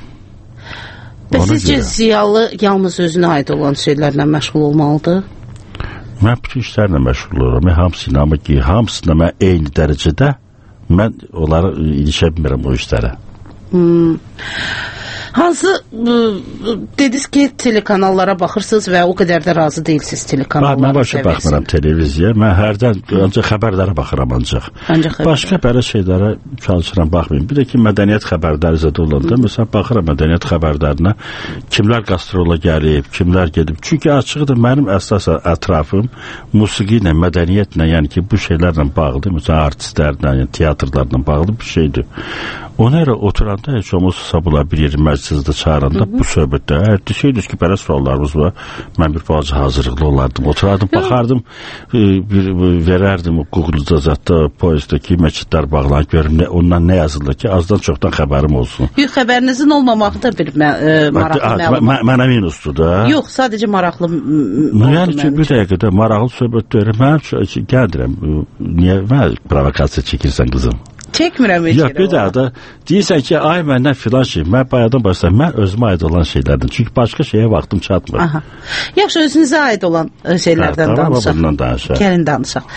Bəs sizcə ziyalı yalnız özünə aid olan şeylərlə məşğul olmalıdır? Mən bütün işlərlə məşğul olurum. Hamısı ilə, amma ki, hamısına mən eyni dərəcədə mən onları ilişə bilmirəm o işlərə. Hmm. Hansı dediniz ki, telekanallara baxırsınız və o qədər də razı deyilsiniz telekanallara? Mən başa baxmıram televiziya. Mən hərdən ancaq xəbərlərə baxıram ancaq. ancaq Başqa belə şeylərə çalışıram, baxmayım. Bir də ki, mədəniyyət xəbərləri zədə olanda, məsələn, baxıram mədəniyyət xəbərlərinə, kimlər qastrola gəlib, kimlər gedib. Çünki açıqdır, mənim əsasən ətrafım musiqi ilə, mədəniyyətlə, yəni ki, bu şeylərlə bağlıdır. Məsələn, artistlərlə, yəni teatrlarla bağlı bir şeydir. Ona görə oturanda heç olmazsa bula bir yeri məclisdə çağıranda bu söhbətdə, əgər desəydiniz ki, belə suallarımız var, mən bir balaca hazırlıqlı olardım, oturardım, baxardım, bir, verərdim Google-da zətdə, poezdəki məscidlər bağlanır, görüm, ondan nə yazılır ki, azdan çoxdan xəbərim olsun. Yox, xəbərinizin olmamağı da bir maraqlı məlumat. Mənə minusdur da. Yox, sadəcə maraqlı yəni ki, bir dəqiqədə maraqlı söhbət deyirəm, mən gəldirəm, niyə mən provokasiya çəkirsən qızım? Çəkmirəm heç yerə. Yox, bir daha da deyirsən ki, ay məndən filan şey, mən bayadan başlayım, mən özümə aid olan şeylərdən. Çünki başqa şeyə vaxtım çatmır. Aha. Yaxşı, özünüzə aid olan şeylərdən hə, danışaq. Bundan danışaq. Gəlin danışaq.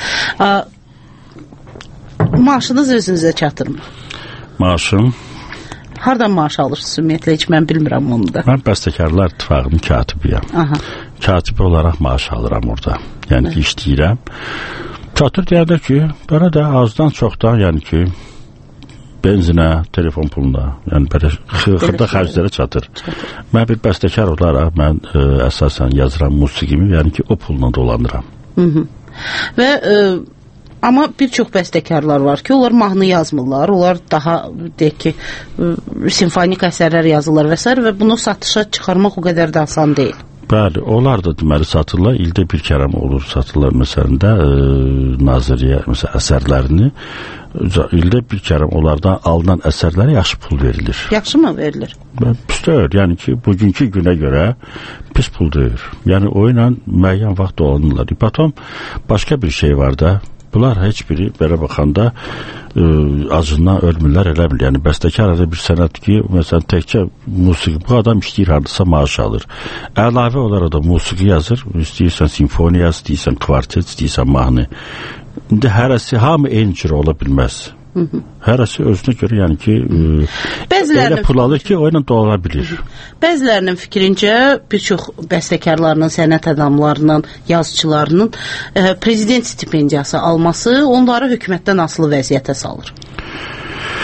Maaşınız özünüzə çatırmı? Maaşım? Hardan maaş alırsınız ümumiyyətlə, heç mən bilmirəm onu da. Mən Bəstəkarlar İttifaqının katibiyəm. Aha. Katibi olaraq maaş alıram orada. Yəni ki, işləyirəm. Çatır deyəndə ki, belə də azdan çoxdan, yəni ki, benzinə, telefon puluna, yəni belə xırda xərclərə çatır. çatır. Mən bir bəstəkar olaraq, mən ə, əsasən yazıram musiqimi, yəni ki, o pulla dolanıram. Hı -hı. Və ə, amma bir çox bəstəkarlar var ki, onlar mahnı yazmırlar, onlar daha, deyək ki, ə, simfonik əsərlər yazırlar və s. və bunu satışa çıxarmaq o qədər də asan deyil. Bəli, onlar da deməli satırlar, ildə bir kərəm olur satırlar məsələn də e, Naziriyyə məsələn əsərlərini, ildə bir kərəm onlardan alınan əsərlərə yaxşı pul verilir. Yaxşı mı verilir? Pis deyil, yəni ki, bugünkü günə görə pis pul deyil. Yəni o ilə müəyyən vaxt dolanırlar. Potom başqa bir şey var da, bunlar heç biri belə baxanda ə, acından ölmürlər, elə bil. Yəni bəstəkar da bir sənət ki, məsələn təkcə musiqi, bu adam işləyir hardasa maaş alır. Əlavə olaraq da musiqi yazır, istəyirsən simfoniya, istəyirsən kvartet, istəyirsən mahnı. İndi hərəsi hamı eyni cür ola bilməz. Hı -hı. Hərəsi özünə görə, yəni ki, ə, elə pul alır ki, o ilə dolana bilir. Hı -hı. Bəzilərinin fikrincə bir çox bəstəkarlarının, sənət adamlarının, yazıçılarının ə, prezident stipendiyası alması onları hökumətdən asılı vəziyyətə salır.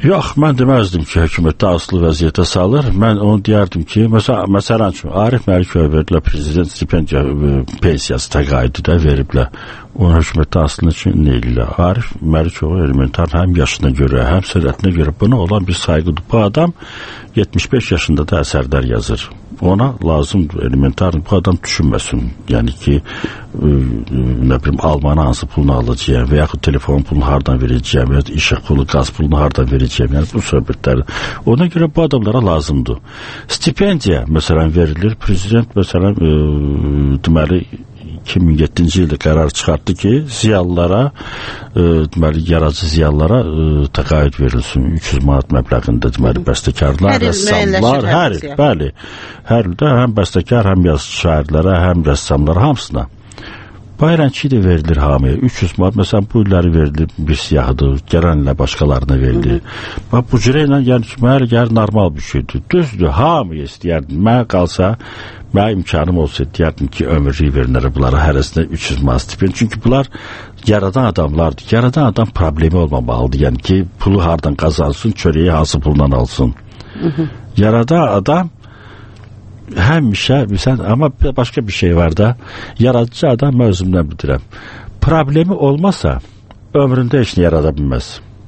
Yox, mən deməzdim ki, hökumətdə asılı vəziyyətə salır. Mən onu deyərdim ki, məsələn, məsələn üçün Arif Məlikova verilən prezident stipendiya pensiyası təqaüdü veriblər. Onu hökumətdə asılı üçün nə edirlər? Arif Məlikova elementar həm yaşına görə, həm sərvətinə görə buna olan bir sayğıdır. Bu adam yetmiş beş yaşında da əsərlər yazır. Ona lazımdır elementar, bu adam düşünməsin. Yəni ki, nə bilim, Almanı hansı pulunu alacağım və yaxud telefon pulunu hardan verəcəyəm və ya işıq pulu, qaz pulunu hardan verəcəyəm. Yəni bu söhbətlər. Ona görə bu adamlara lazımdır. Stipendiya məsələn verilir. Prezident məsələn e, deməli iki min yeddinci ildə qərar çıxartdı ki, ziyalılara, e, deməli yaradıcı ziyalılara e, təqaüd verilsin. üç yüz manat məbləğində deməli bəstəkarlar, rəssamlar, hər il, bəli. Hər ildə həm bəstəkar, həm yazıcı şairlərə, həm rəssamlara, hamısına. Bayramçı da verilir hamıya. üç yüz manat məsələn bu illəri verilir bir siyahıdır. Gələn ilə başqalarına verilir. Bax bu cürə ilə yəni ki, mənə gəlir normal bir şeydir. Düzdür, hamıya istəyərdim. Mənə qalsa, mənə imkanım olsa deyərdim ki, ömürlük verilir bunlara hərəsinə üç yüz manat stipend. Çünki bunlar yaradan adamlardır. Yaradan adam problemi olmamalıdır. Yəni ki, pulu hardan qazansın, çörəyi hansı puldan alsın. Yaradan adam həmişə, sən, amma başqa bir şey var da, yaradıcı adam mən özümdən bildirəm. Problemi olmasa, ömründə heç nə yarada bilməz.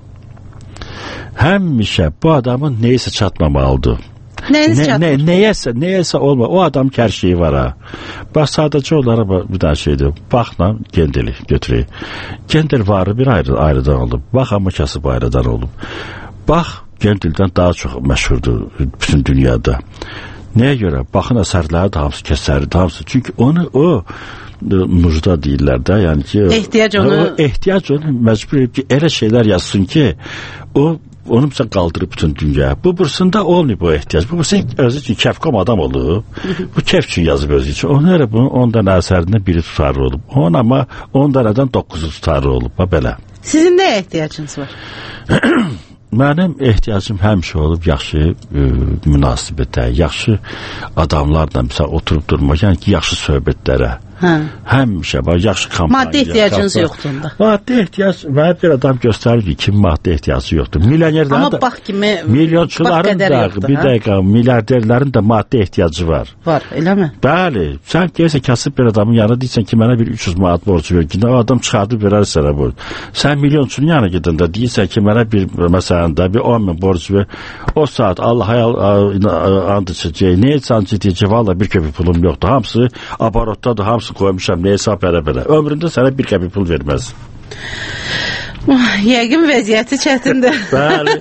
Həmişə bu adamın neysə çatmamalıdır. Nəyiniz ne, çatmır? Ne, neyəsə, neyəsə olma. O adam ki, hər şeyi var ha. Bax, sadəcə olaraq bir daha şeydir. Baxla, Gendeli götürək. Gendel varı bir ayrı, ayrıdan olub. Bax, amma kasıb ayrıdan olub. Bax, Gendeldən daha çox məşhurdur bütün dünyada. Nəyə görə? Baxın əsərləri də hamısı kəsəri də hamısı. Çünki onu o muzda deyirlər də, yəni ki ehtiyac onu o, ehtiyac onu məcbur edib ki, elə şeylər yazsın ki, o onu bizə qaldırıb bütün dünya. Bu bursunda olmayıb o ehtiyac. Bu bursun özü üçün kəfkom adam olub. Bu kəf üçün yazıb özü üçün. Onu elə bunun on dənə əsərində biri tutarlı olub. On amma on dənədən dokkuzu tutarlı olub. Ha, belə. Sizin nə ehtiyacınız var? Mənim ehtiyacım həmişə olub yaxşı e, münasibətə, yaxşı adamlarla məsələn oturub durmaq, yəni ki, yaxşı söhbətlərə. Hə. Həmişə var, yaxşı kampaniya. Maddi ehtiyacınız yoxdur onda. Maddi ehtiyac, mənə bir adam göstərir ki, kim maddi ehtiyacı yoxdur. Milyonərlərin amma də, bax kimi, milyonçuların da, yoxdur, bir dəqiqə, milyarderlərin də maddi ehtiyacı var. Var, eləmi? Bəli, sən gəlsən kasıb bir adamın yanına deyirsən ki, mənə bir üç yüz manat borcu ver, o adam çıxardıb verər sənə borc. Sən milyonçunun yanına gedəndə deyirsən ki, mənə bir, məsələn də bir on min borcu ver, o saat Allah and içəcək, nə etsən deyəcək, valla bir köpü pulum yoxdur, hamısı abarotdadır, hamısı qoymuşam, nə hesab elə-belə. Ömründə sənə bir qəpik pul verməz. Yəqin vəziyyəti çətindir. Bəli.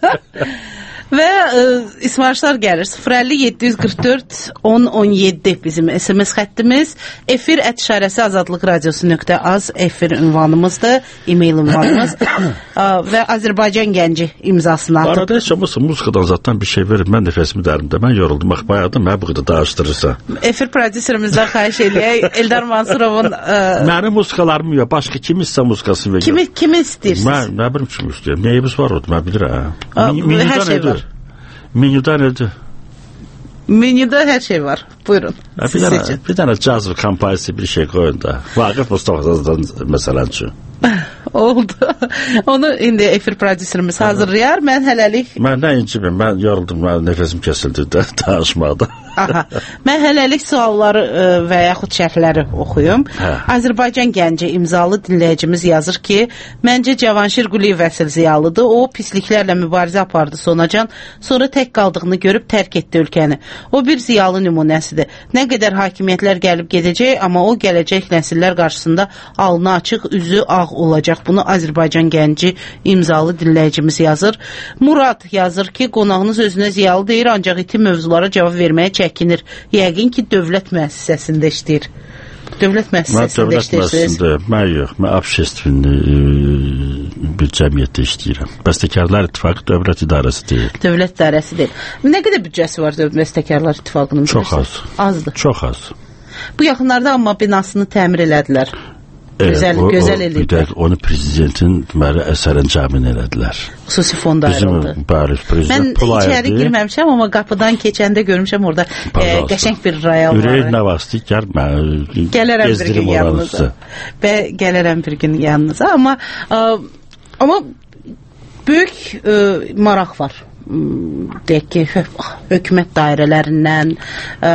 Və e, ismarışlar gəlir. sıfır əlli yeddi yüz qırx dörd on on yeddi bizim S M S xəttimiz. Efir ət işarəsi azadlıq radiosu nöqtə az efir ünvanımızdır. E-mail ünvanımız. Və Azərbaycan Gənci imzasını atıb. Arada heç olmasa muzikadan zatdan bir şey verir. Mən nəfəsimi dərimdə. Mən yoruldum. Bax, bayaqdan mən bu qədər dağışdırırsa. Efir prodüserimizdən xahiş eləyək. Eldar Mansurovun... E... Mənim muzikalarım yox. Başqa kim istə muzikası verir? Kimi, kimi istəyirsiniz? Mən nə bilim kimi istəyirəm. Neyimiz var orada, mən bilirəm. Hər şey var. Menyuda nədir? Menyuda hər şey var. Buyurun. Bir dənə, bir dənə cazv kampaniyası bir şey qoyun da. Vaqif Mustafa'dan məsələn üçün. Oldu. Onu indi efir prodüserimiz hazırlayar. Mən hələlik... Mən nə incimim, mən yoruldum, mən nəfəsim kəsildi də danışmaqda. Aha. Mən hələlik sualları ə, və yaxud şərhləri oxuyum. Hə. Azərbaycan Gənci imzalı dinləyicimiz yazır ki, məncə Cavanşir Quliyev əsl ziyalıdır. O pisliklərlə mübarizə apardı sonacan, sonra tək qaldığını görüb tərk etdi ölkəni. O bir ziyalı nümunəsidir. Nə qədər hakimiyyətlər gəlib gedəcək, amma o gələcək nəsillər qarşısında alnı açıq, üzü ağ olacaq. Bunu Azərbaycan Gənci imzalı dinləyicimiz yazır. Murad yazır ki, qonağınız özünə ziyalı deyir, ancaq itim mövzulara cavab verməyə çəkinir. Yəqin ki, dövlət müəssisəsində işləyir. Dövlət müəssisəsində işləyirsiniz? Mən yox, mən общественный bir cəmiyyətdə işləyirəm. Bəstəkarlar İttifaqı dövlət idarəsi deyil. Dövlət idarəsi deyil. Nə qədər büdcəsi var Bəstəkarlar İttifaqının? Çox az. Azdır. Çox az. Bu yaxınlarda amma binasını təmir elədilər. Gözəl, evet, o, gözəl o, eləyiblər. Onu prezidentin deməli əsərincamini elədilər. Xüsusi fonda ayrıldı. Bəli, prezident mən pul ayırdı. Mən içəri girməmişəm, amma qapıdan keçəndə görmüşəm orada e, qəşəng bir royal var. Ürək nə vastı, gəl, mən gələrəm bir gün yanınıza. Və gələrəm bir gün yanınıza, amma a, amma böyük ə, maraq var. Deyək ki, hökumət dairələrindən ə,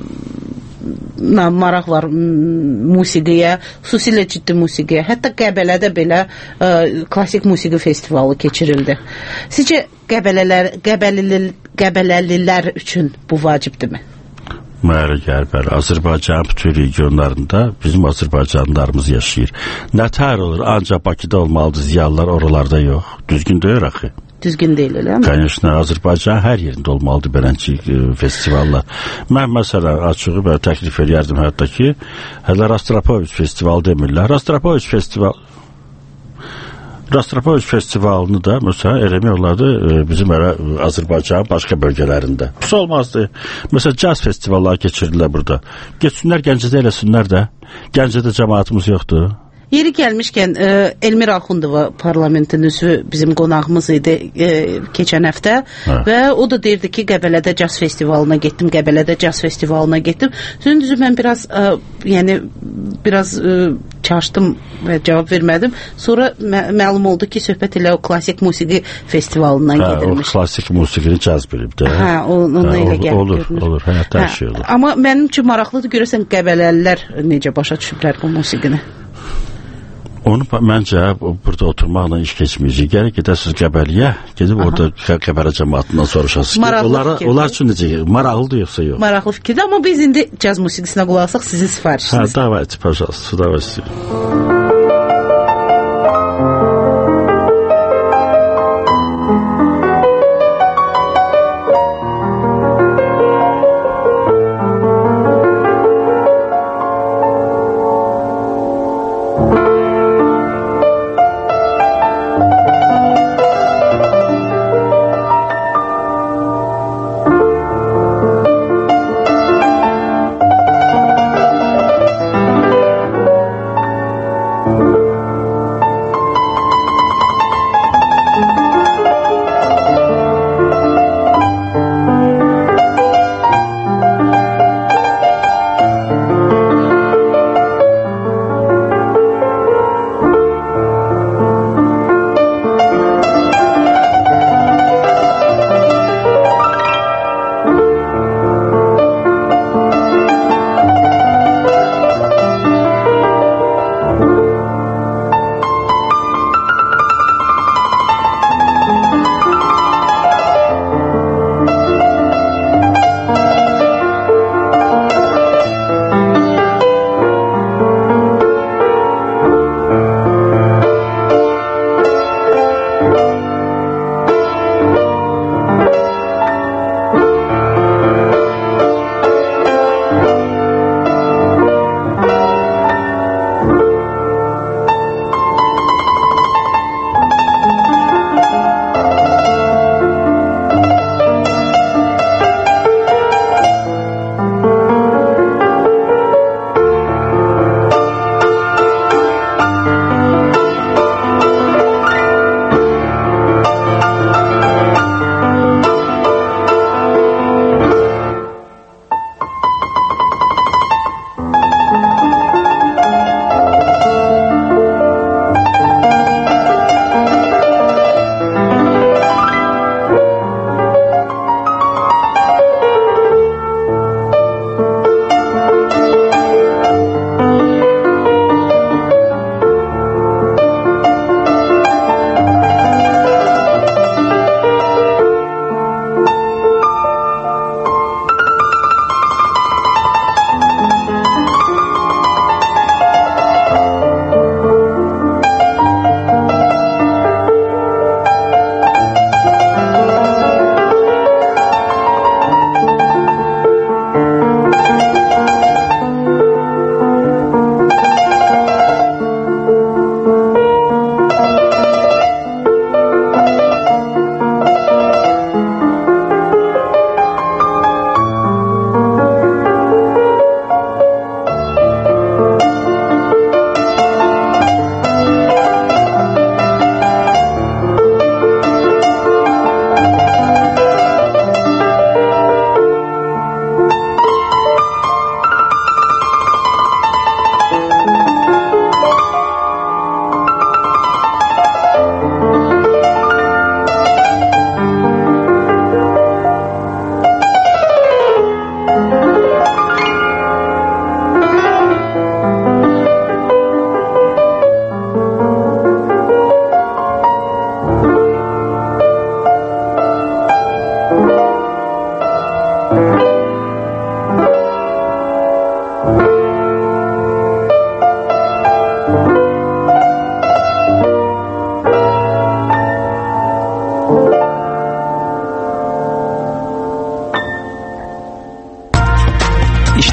maraq var musiqiyə, xüsusilə ciddi musiqiyə. Hətta Qəbələdə belə ə, klassik musiqi festivalı keçirildi. Sizcə Qəbələlər, Qəbəlili, Qəbələlilər üçün bu vacibdirmi? Mənə gəlir, bəli. Azərbaycanın bütün regionlarında bizim Azərbaycanlılarımız yaşayır. Nətər olur, ancaq Bakıda olmalıdır, ziyalılar oralarda yox. Düzgün deyir axı. Düzgün deyil, eləmi? Конечно, Azərbaycan hər yerində olmalıdır beləncə festivallar. Mən məsələn açığı belə təklif edərdim hətta ki, hələ Rastropoviç festivalı demirlər. Rastropoviç festival Rastropoviç festivalını da məsələn eləmək olardı bizim elə Azərbaycanın başqa bölgələrində. Pis olmazdı. Məsələn caz festivalları keçirdilər burada. Getsinlər Gəncədə eləsinlər də. Gəncədə cəmaatımız yoxdur. Yeri gəlmişkən e, Elmir Axundova parlamentin üzvü bizim qonağımız idi e, keçən həftə hə. Və o da deyirdi ki, Qəbələdə caz festivalına getdim, Qəbələdə caz festivalına getdim. Sizin düzü mən biraz e, yəni biraz e, çaşdım və cavab vermədim. Sonra mə məlum oldu ki, söhbət elə o klassik musiqi festivalından hə, gedilmiş. O klassik musiqini caz bilib də. Hə, ona hə, elə gəlir. Olur, görünür. Olur, həyatda hər hə, şey olur. Amma mənim üçün maraqlıdır, görəsən Qəbələlilər necə başa düşüblər bu musiqini? Onu məncə burada oturmaqla iş keçməyəcək. Gələk gedəsiniz Qəbəliyə, gedib Aha. orada Qəbələ cəmaatından soruşasınız. Onlara, onlar üçün necə, maraqlıdır yoxsa yox? Maraqlı fikirdir, amma biz indi caz musiqisinə qulaq asaq sizin sifarişiniz. Hə, davayçı, pajaslı, davayçı.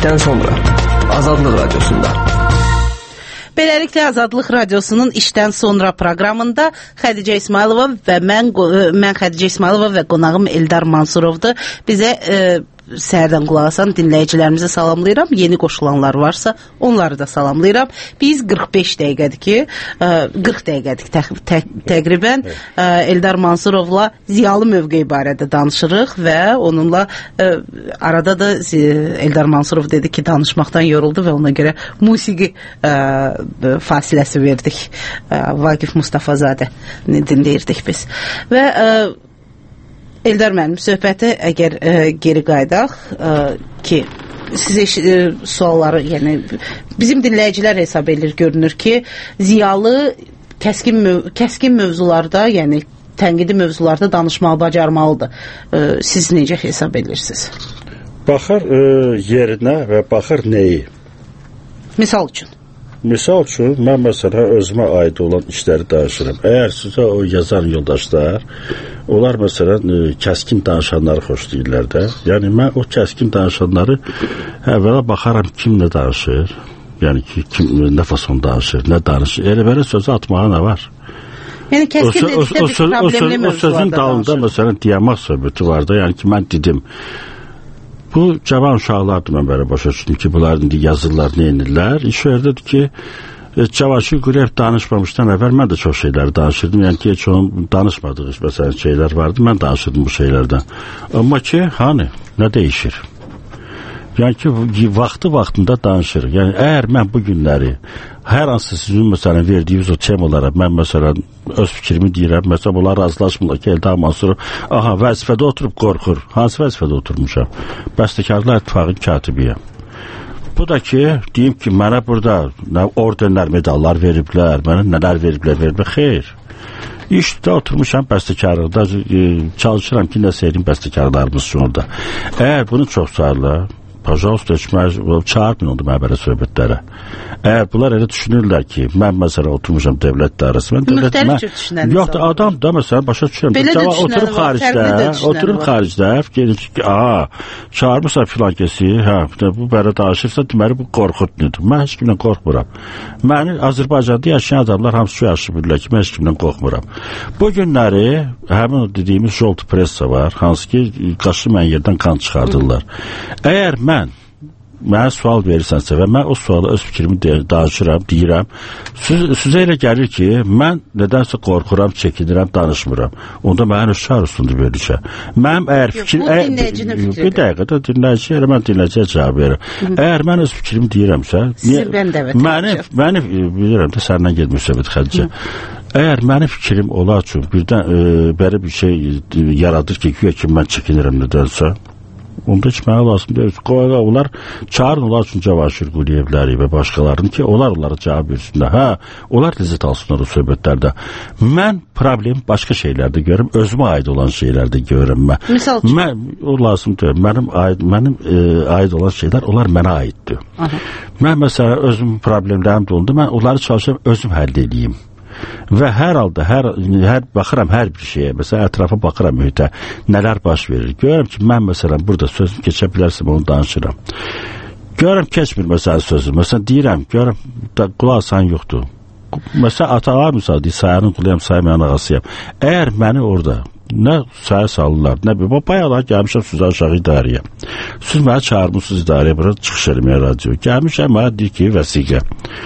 işdən sonra Azadlıq Radiosunda. Beləliklə Azadlıq Radiosunun işdən sonra proqramında Xədicə İsmailova və mən, mən Xədicə İsmailova və qonağım Eldar Mansurovdur. Bizə e, səhərdən qulaq asan dinləyicilərimizi salamlayıram. Yeni qoşulanlar varsa onları da salamlayıram. Biz qırx beş dəqiqədir ki, e, qırx dəqiqədir tə, tə, təqribən e, Eldar Mansurovla ziyalı mövqeyi barədə danışırıq və onunla e, arada da Eldar Mansurov dedi ki, danışmaqdan yoruldu və ona görə musiqi e, fasiləsi verdik. E, Vaqif Mustafazadə dinləyirdik biz. Və e, Eldar müəllim, söhbəti əgər e, geri qaydaq e, ki, sizə e, sualları, yəni bizim dinləyicilər hesab edir, görünür ki, ziyalı kəskin, möv kəskin mövzularda, yəni tənqidi mövzularda danışmağı bacarmalıdır. E, siz necə hesab edirsiniz? Baxır e, yerinə və baxır nəyi? Misal üçün. Misal üçün, mən məsələn özümə aid olan işləri danışıram. Əgər sizə o yazan yoldaşlar, onlar məsələn kəskin danışanları xoşlayırlar da. Yəni mən o kəskin danışanları əvvəla baxaram kim nə danışır, yəni ki, kim nə fason danışır, nə danışır. Elə belə sözü atmağa nə var? Yəni kəskin dedikdə bir problemli mövzularda danışır. O sözün dalında məsələn diyamaq söhbəti var da, yəni ki, mən dedim. Bu cavan uşaqlardır, mən belə başa düşdüm ki, bunlar indi yazırlar, nə edirlər. İş öyrədir ki, Cavaşir Qureyev danışmamışdan əvvəl mən də çox şeyləri danışırdım. Yəni ki, heç onun danışmadığı məsələn şeylər vardı, mən danışırdım bu şeylərdən. Amma ki, hani, nə dəyişir? Yəni ki, vaxtı vaxtında danışır. Yəni, əgər mən bu günləri hər hansı sizin məsələn verdiyiniz o temalara mən məsələn öz fikrimi deyirəm, məsələn bunlar razılaşmırlar ki, Eldar Mansurov, aha, vəzifədə oturub qorxur. Hansı vəzifədə oturmuşam? Bəstəkarlar İttifaqının katibiyəm. Bu da ki, deyim ki, mənə burada nə ordenlər, medallar veriblər, mənə nələr veriblər, veriblər, xeyr. İşdə oturmuşam bəstəkarlıqda, çalışıram ki, nəsə edin bəstəkarlarımız üçün orada. Əgər bunu çox sayırlar, pajavust etməz, çağırmayın oldu mən belə söhbətlərə. Əgər bunlar elə düşünürlər ki, mən məsələn oturmuşam dövlət dairəsi, mən dövlət... Müxtəlif cür düşünənlər. Yox da adam da məsələn başa düşürəm. Belə də düşünənlər var, fərqli də düşünənlər var. Oturub xaricdə, gelir ki, aha, çağırmışsa filan kəsi, hə, bu belə danışırsa, deməli bu qorxutludur. Mən heç kimdən qorxmuram. Məni Azərbaycanda yaşayan adamlar hamısı yaşlı bilirlər ki, mən heç kimdən qorxmuram. Bu günləri həmin dediyimiz Jolt Pressa var, hansı ki, qaşlı mən yerdən kan çıxardırlar. Əgər mən mənə sual verirsənsə və mən o sualı öz fikrimi danışıram, deyirəm, sizə elə gəlir ki, mən nədənsə qorxuram, çəkinirəm, danışmıram. Onda mənim şar üstündə verilişə. Mənim əgər fikir... Bu dinləyicinin fikridir. Bir dəqiqə də dinləyici, elə mən dinləyiciyə cavab verirəm. Əgər mən öz fikrimi deyirəmsə... Sizi mən dəvət edəcəm. Məni, bilirəm də, səndən gedmir söhbət Xədicə. Əgər mənim fikrim olar üçün birdən e, belə bir şey yaradır ki, güya ki, mən çəkinirəm nədənsə, onda heç mənə lazım deyir. Qoyla onlar çağırın onlar üçün Cavaşir Quliyevləri və başqalarını ki, onlar onlara cavab versinlər. Hə, onlar lezzət alsınlar o söhbətlərdə. Mən problem başqa şeylərdə görürəm, özümə aid olan şeylərdə görürəm mən. Misal üçün? Mən, o lazım deyir. Mənim, aid, mənim e, aid olan şeylər, onlar mənə aiddir. Aha. Mən məsələn, özüm problemlərim dolunda, mən onları çalışıram, özüm həll edeyim. Və hər halda, hər, hər, baxıram hər bir şeyə, məsələn, ətrafa baxıram mühitə, nələr baş verir. Görürəm ki, mən məsələn, burada sözüm keçə bilərsəm, onu danışıram. Görürəm, keçmir məsələn sözüm. Məsələn, deyirəm, görürəm, qulaq asan yoxdur. Məsələn, atalar misal deyir, sayanın quluyam, saymayan ağasıyam. Əgər məni orada nə saya salırlar, nə bir, bayalar gəlmişəm sizə aşağı idarəyə. Siz mənə çağırmışsınız idarəyə, bura çıxış eləməyə radio. Gəlmişəm, mənə deyir ki, vəsiqə,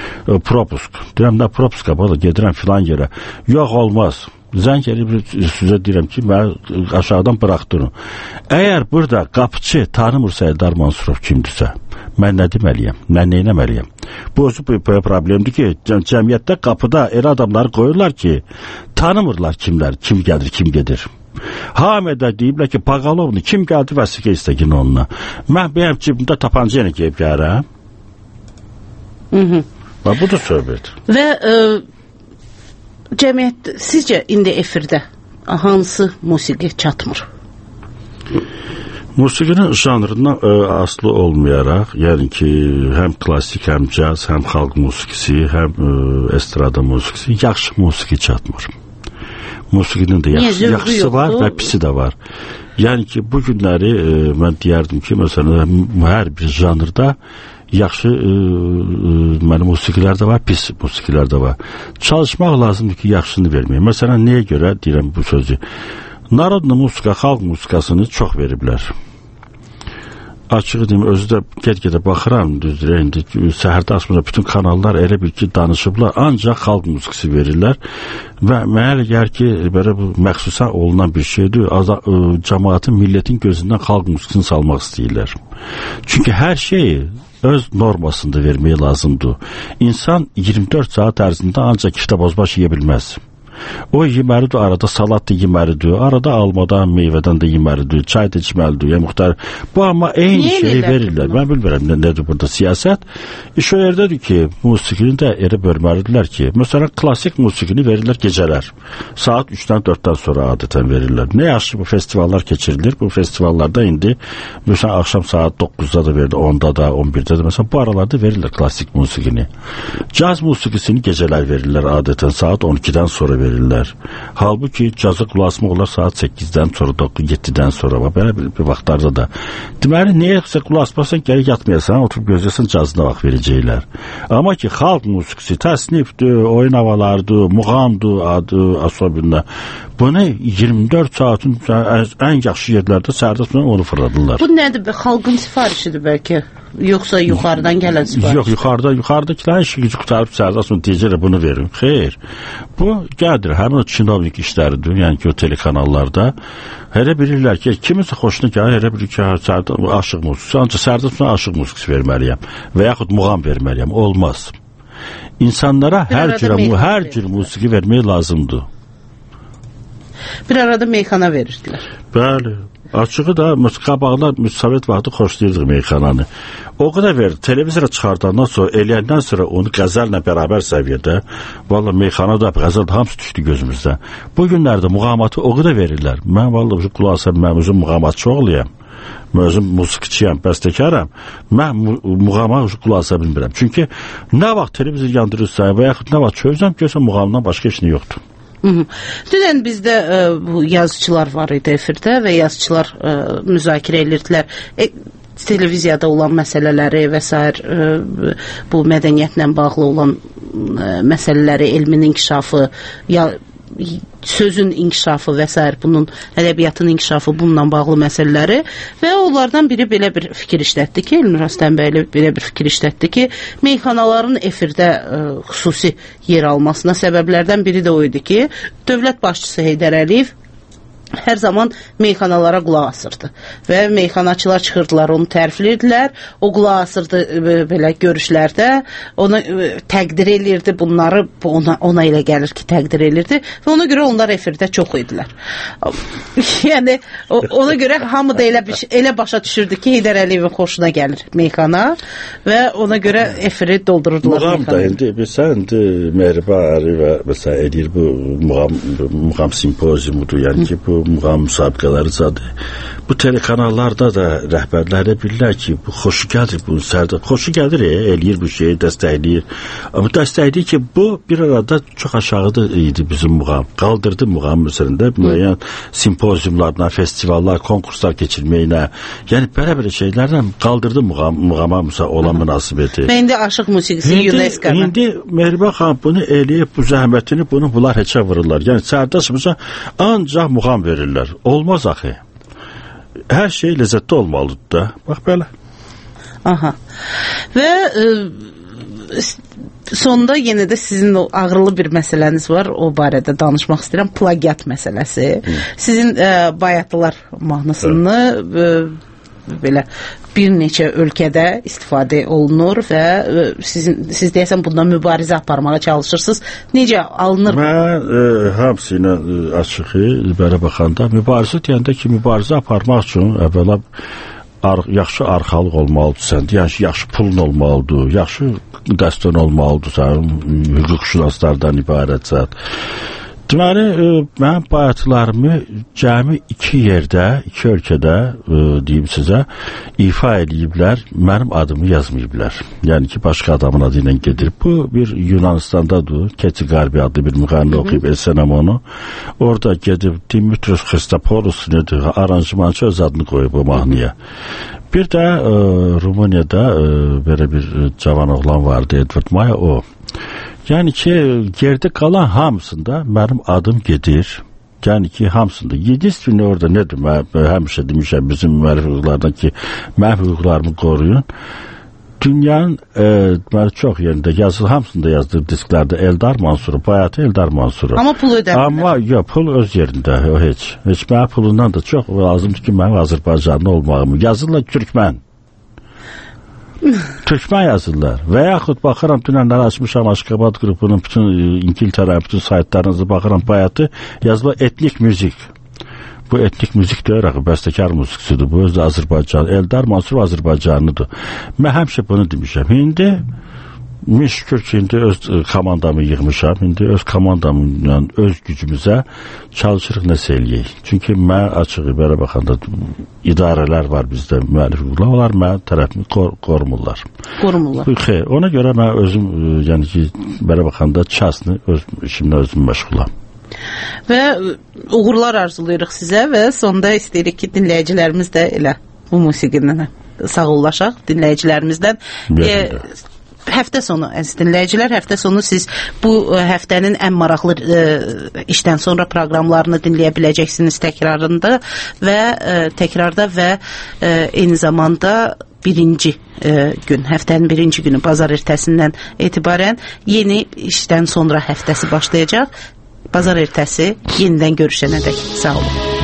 propusk. Deyirəm, nə propuska, bala, gedirəm filan yerə. Yox, olmaz. Zəng elib sizə deyirəm ki, mən aşağıdan bıraxdırın. Əgər burada qapıçı tanımırsa Eldar Mansurov kimdirsə, mən nə deməliyəm, mən nə eləməliyəm? Bu özü bir problemdir ki, cəmiyyətdə qapıda elə adamları qoyurlar ki, tanımırlar kimlər, kim gəlir, kim gedir. Hamədə deyiblər ki, Paqalovnu kim gəldi vəsiqə istəkin onunla. Mən benim cibimdə tapanca ilə geyib gəlirəm. Bu da söhbət. Və e, cəmiyyət, sizcə indi efirdə hansı musiqi çatmır? Musiqinin janrından ə, aslı olmayaraq, yəni ki, həm klassik, həm caz, həm xalq musiqisi, həm ə, estrada musiqisi, yaxşı musiqi çatmır. Musiqinin də yaxşı, yaxşısı var və pisi də var. Yəni ki, bu günləri e, mən deyərdim ki, məsələn, hər bir janrda yaxşı e, e, mənim musiqilər də var, pis musiqilər də var. Çalışmaq lazımdır ki, yaxşını verməyə. Məsələn, nəyə görə deyirəm bu sözü? Narodna musiqa, xalq musiqasını çox veriblər. Açığı deyim, özü də get-gedə baxıram, düzdür, indi səhərdə açmıram, bütün kanallar elə bir ki, danışıblar, ancaq xalq musiqisi verirlər və mənə gəlir ki, belə bu məxsusa olunan bir şeydir, Aza, ə, cəmaatın, millətin gözündən xalq musiqisini salmaq istəyirlər. Çünki hər şeyi öz normasında verməyə lazımdır. İnsan iyirmi dörd saat ərzində ancaq kitabozbaş yeyə bilməz. O yeməlidir, arada salat da yeməlidir, arada almadan, meyvədən də yeməlidir, çay da içməlidir, ya muhtar. Bu amma eyni Niye şeyi verirlər. Bunu? Mən bilmirəm, nə, nədir burada siyasət. İş o yerdədir ki, musiqini də elə bölməlidirlər ki, məsələn, klasik musiqini verirlər gecələr. Saat üçdən dörddən sonra adətən verirlər. Nə yaxşı bu festivallar keçirilir. Bu festivallarda indi, məsələn, axşam saat doqquzda da verilir, onda da, on birdə də, məsələn, bu aralarda verirlər klasik musiqini. Caz musiqisini gecələr verirlər adətən, saat on ikidən sonra verirlər. verirlər. Halbuki cazı qulaqasmaq olar saat səkkizdən sonra, yeddidən sonra və belə bir, bir vaxtlarda da. Deməli, neyəsə qulaqasmasan, gərək yatmayasan, oturub gözləsən cazına vaxt verəcəklər. Amma ki, xalq musiqisi, təsnifdir, oyun havalardır, muğamdır, adı, asobinlə. Bunu iyirmi dörd saatin ən yaxşı yerlərdə səhərdə sonra onu fırladırlar. Bu nədir? Xalqın sifarişidir bəlkə? Yoxsa yuxarıdan gələn sifariş? Yox, yuxarıda, yuxarıdakilərin işi gücü qutarıb səhərdə sonra deyəcəklər bunu verin. Xeyr. Bu gəlir, həmin o çinovnik işləridir, yəni ki, o telekanallarda. Elə bilirlər ki, kiminsə xoşuna gəlir, elə bilir ki, səhərdə aşıq musiqisi, ancaq səhərdə sonra aşıq musiqisi verməliyəm və yaxud muğam verməliyəm. Olmaz. İnsanlara hər cür, hər cür musiqi vermək lazımdır. Bir arada meyxana verirdilər. Bəli. Açığı da qabaqlar Sovet vaxtı xoşlayırdıq meyxananı. O qədər verir. Televizora çıxardandan sonra, eləyəndən sonra onu qəzəllə bərabər səviyyədə, valla meyxana da, qəzəl də hamısı düşdü gözümüzdən. Bu günlərdə muğamatı o qədər verirlər. Mən valla qulaq asam, mən özüm muğamatçı oğluyam. Mən özüm musiqiçiyəm, bəstəkarəm. Mən muğama qulaq asa bilmirəm. Çünki nə vaxt televizor yandırırsa və yaxud nə vaxt çözəm, görsən muğamdan başqa heç nə yoxdur. Dünən bizdə ə, bu yazıçılar var idi efirdə və yazıçılar ə, müzakirə edirdilər. E, televiziyada olan məsələləri və s. ə, bu mədəniyyətlə bağlı olan ə, məsələləri, elmin inkişafı, ya sözün inkişafı və s. bunun ədəbiyyatın inkişafı bununla bağlı məsələləri və onlardan biri belə bir fikir işlətdi ki, Elnur Rüstəmbəyli belə bir fikir işlətdi ki, meyxanaların efirdə ə, xüsusi yer almasına səbəblərdən biri də o idi ki, dövlət başçısı Heydər Əliyev hər zaman meyxanalara qulaq asırdı və meyxanaçılar çıxırdılar, onu tərifləyirdilər, o qulaq asırdı belə görüşlərdə, ona təqdir elirdi bunları, ona, ona elə gəlir ki, təqdir elirdi və ona görə onlar efirdə çox idilər. Yəni, o, ona görə hamı da elə, elə başa düşürdü ki, Heydər Əliyevin xoşuna gəlir meyxana və ona görə efiri doldururdular meyxana. Muğam da indi, bilsən, indi Məhribə Əliyevə məsələn edir bu muğam, muğam simpoziumudur, yəni ki, bu muğam müsabiqələri zadı. Bu telekanallarda da rəhbərləri bilirlər ki, bu xoşu gəlir, bu sərdə xoşu gəlir, e, eləyir bu şeyi, dəstəkləyir. Amma dəstəkləyir ki, bu bir arada çox aşağıda idi bizim muğam. Qaldırdı muğam məsəlində, müəyyən simpoziumlarla, festivallar, konkurslar keçirməklə, yəni belə-belə şeylərlə qaldırdı muğam, muğama olan münasibəti. Və indi aşıq musiqisi UNESCO-na. İndi Məhribə xanım bunu eləyib, bu zəhmətini, bunu bunlar heçə vururlar. Yəni sərdaşımıza ancaq muğam verirlər. Olmaz axı. Hər şey ləzzətli olmalıdır da. Bax belə. Aha. Və e, sonda yenə də sizin o ağrılı bir məsələniz var. O barədə danışmaq istəyirəm. Plagiat məsələsi. Hı. Sizin e, Bayatlılar mahnısını e, belə bir neçə ölkədə istifadə olunur və sizin, siz deyəsən bundan mübarizə aparmağa çalışırsınız. Necə alınır? Mən e, hamısı ilə e, açığı belə baxanda mübarizə deyəndə ki, mübarizə aparmaq üçün əvvəla ar yaxşı arxalıq olmalıdır səndə, yəni yaxşı pulun olmalıdır, yaxşı dəstən olmalıdır sənin hüquqşünaslardan ibarət zət. Deməli, mən bayatlarımı cəmi iki yerdə, iki ölkədə ə, deyim sizə, ifa ediblər, mənim adımı yazmayıblar. Yəni ki, başqa adamın adı ilə gedir. Bu bir Yunanistandadır, Keçi Qarbi adlı bir müğənni oxuyub Esenəm onu. Orada gedib Dimitrios Christopoulos nedir, aranjmançı öz adını qoyub o mahnıya. Bir də ə, Rumuniyada ə, belə bir cavan oğlan vardı, Edward Maya, o. Yəni ki, gerdə qalan hamısında mənim adım gedir. Yəni ki, hamısında. Yedisini orada nədir? Mən həmişə demişəm bizim müəllif hüquqlardan ki, mənim hüquqlarımı qoruyun. Dünyanın e, çox yerində yazılı, hamısında yazdığı disklərdə Eldar Mansuru, bayatı Eldar Mansuru. Amma pul ödəmirlər. Amma yox, pul öz yerində, o heç. Heç mənim pulundan da çox lazımdır ki, mənim Azərbaycanlı olmağımı. Yazırlar Türkmən. Türkmen yazırlar. Və yaxud baxıram, dünənlər açmışam Aşqabad qrupunun bütün İngiltərə, bütün saytlarınızı baxıram, bayatı yazılar etnik müzik. Bu etnik müzik deyir, bəstəkar müzikçidir. Bu özü Azərbaycan, Eldar Mansur Azərbaycanlıdır. Mən həmişə bunu demişəm. İndi min şükür ki, indi öz komandamı yığmışam. İndi öz komandamla öz gücümüzə çalışırıq nəsə eləyək. Çünki mən açığı belə baxanda idarələr var bizdə, müəllif hüquqlar, onlar mənim tərəfimi qor qorumurlar. Qorumurlar. Xeyr, ona görə mən özüm, yəni ki, belə baxanda çasını öz işimlə özüm məşğulam. Və uğurlar arzulayırıq sizə və sonda istəyirik ki, dinləyicilərimiz də elə bu musiqindən sağollaşaq dinləyicilərimizdən. E, həftə sonu, əziz dinləyicilər, həftə sonu siz bu ə, həftənin ən maraqlı ə, işdən sonra proqramlarını dinləyə biləcəksiniz təkrarında və ə, təkrarda və ə, eyni zamanda birinci ə, gün, həftənin birinci günü bazar ertəsindən etibarən yeni işdən sonra həftəsi başlayacaq. Bazar ertəsi yenidən görüşənədək sağ olun.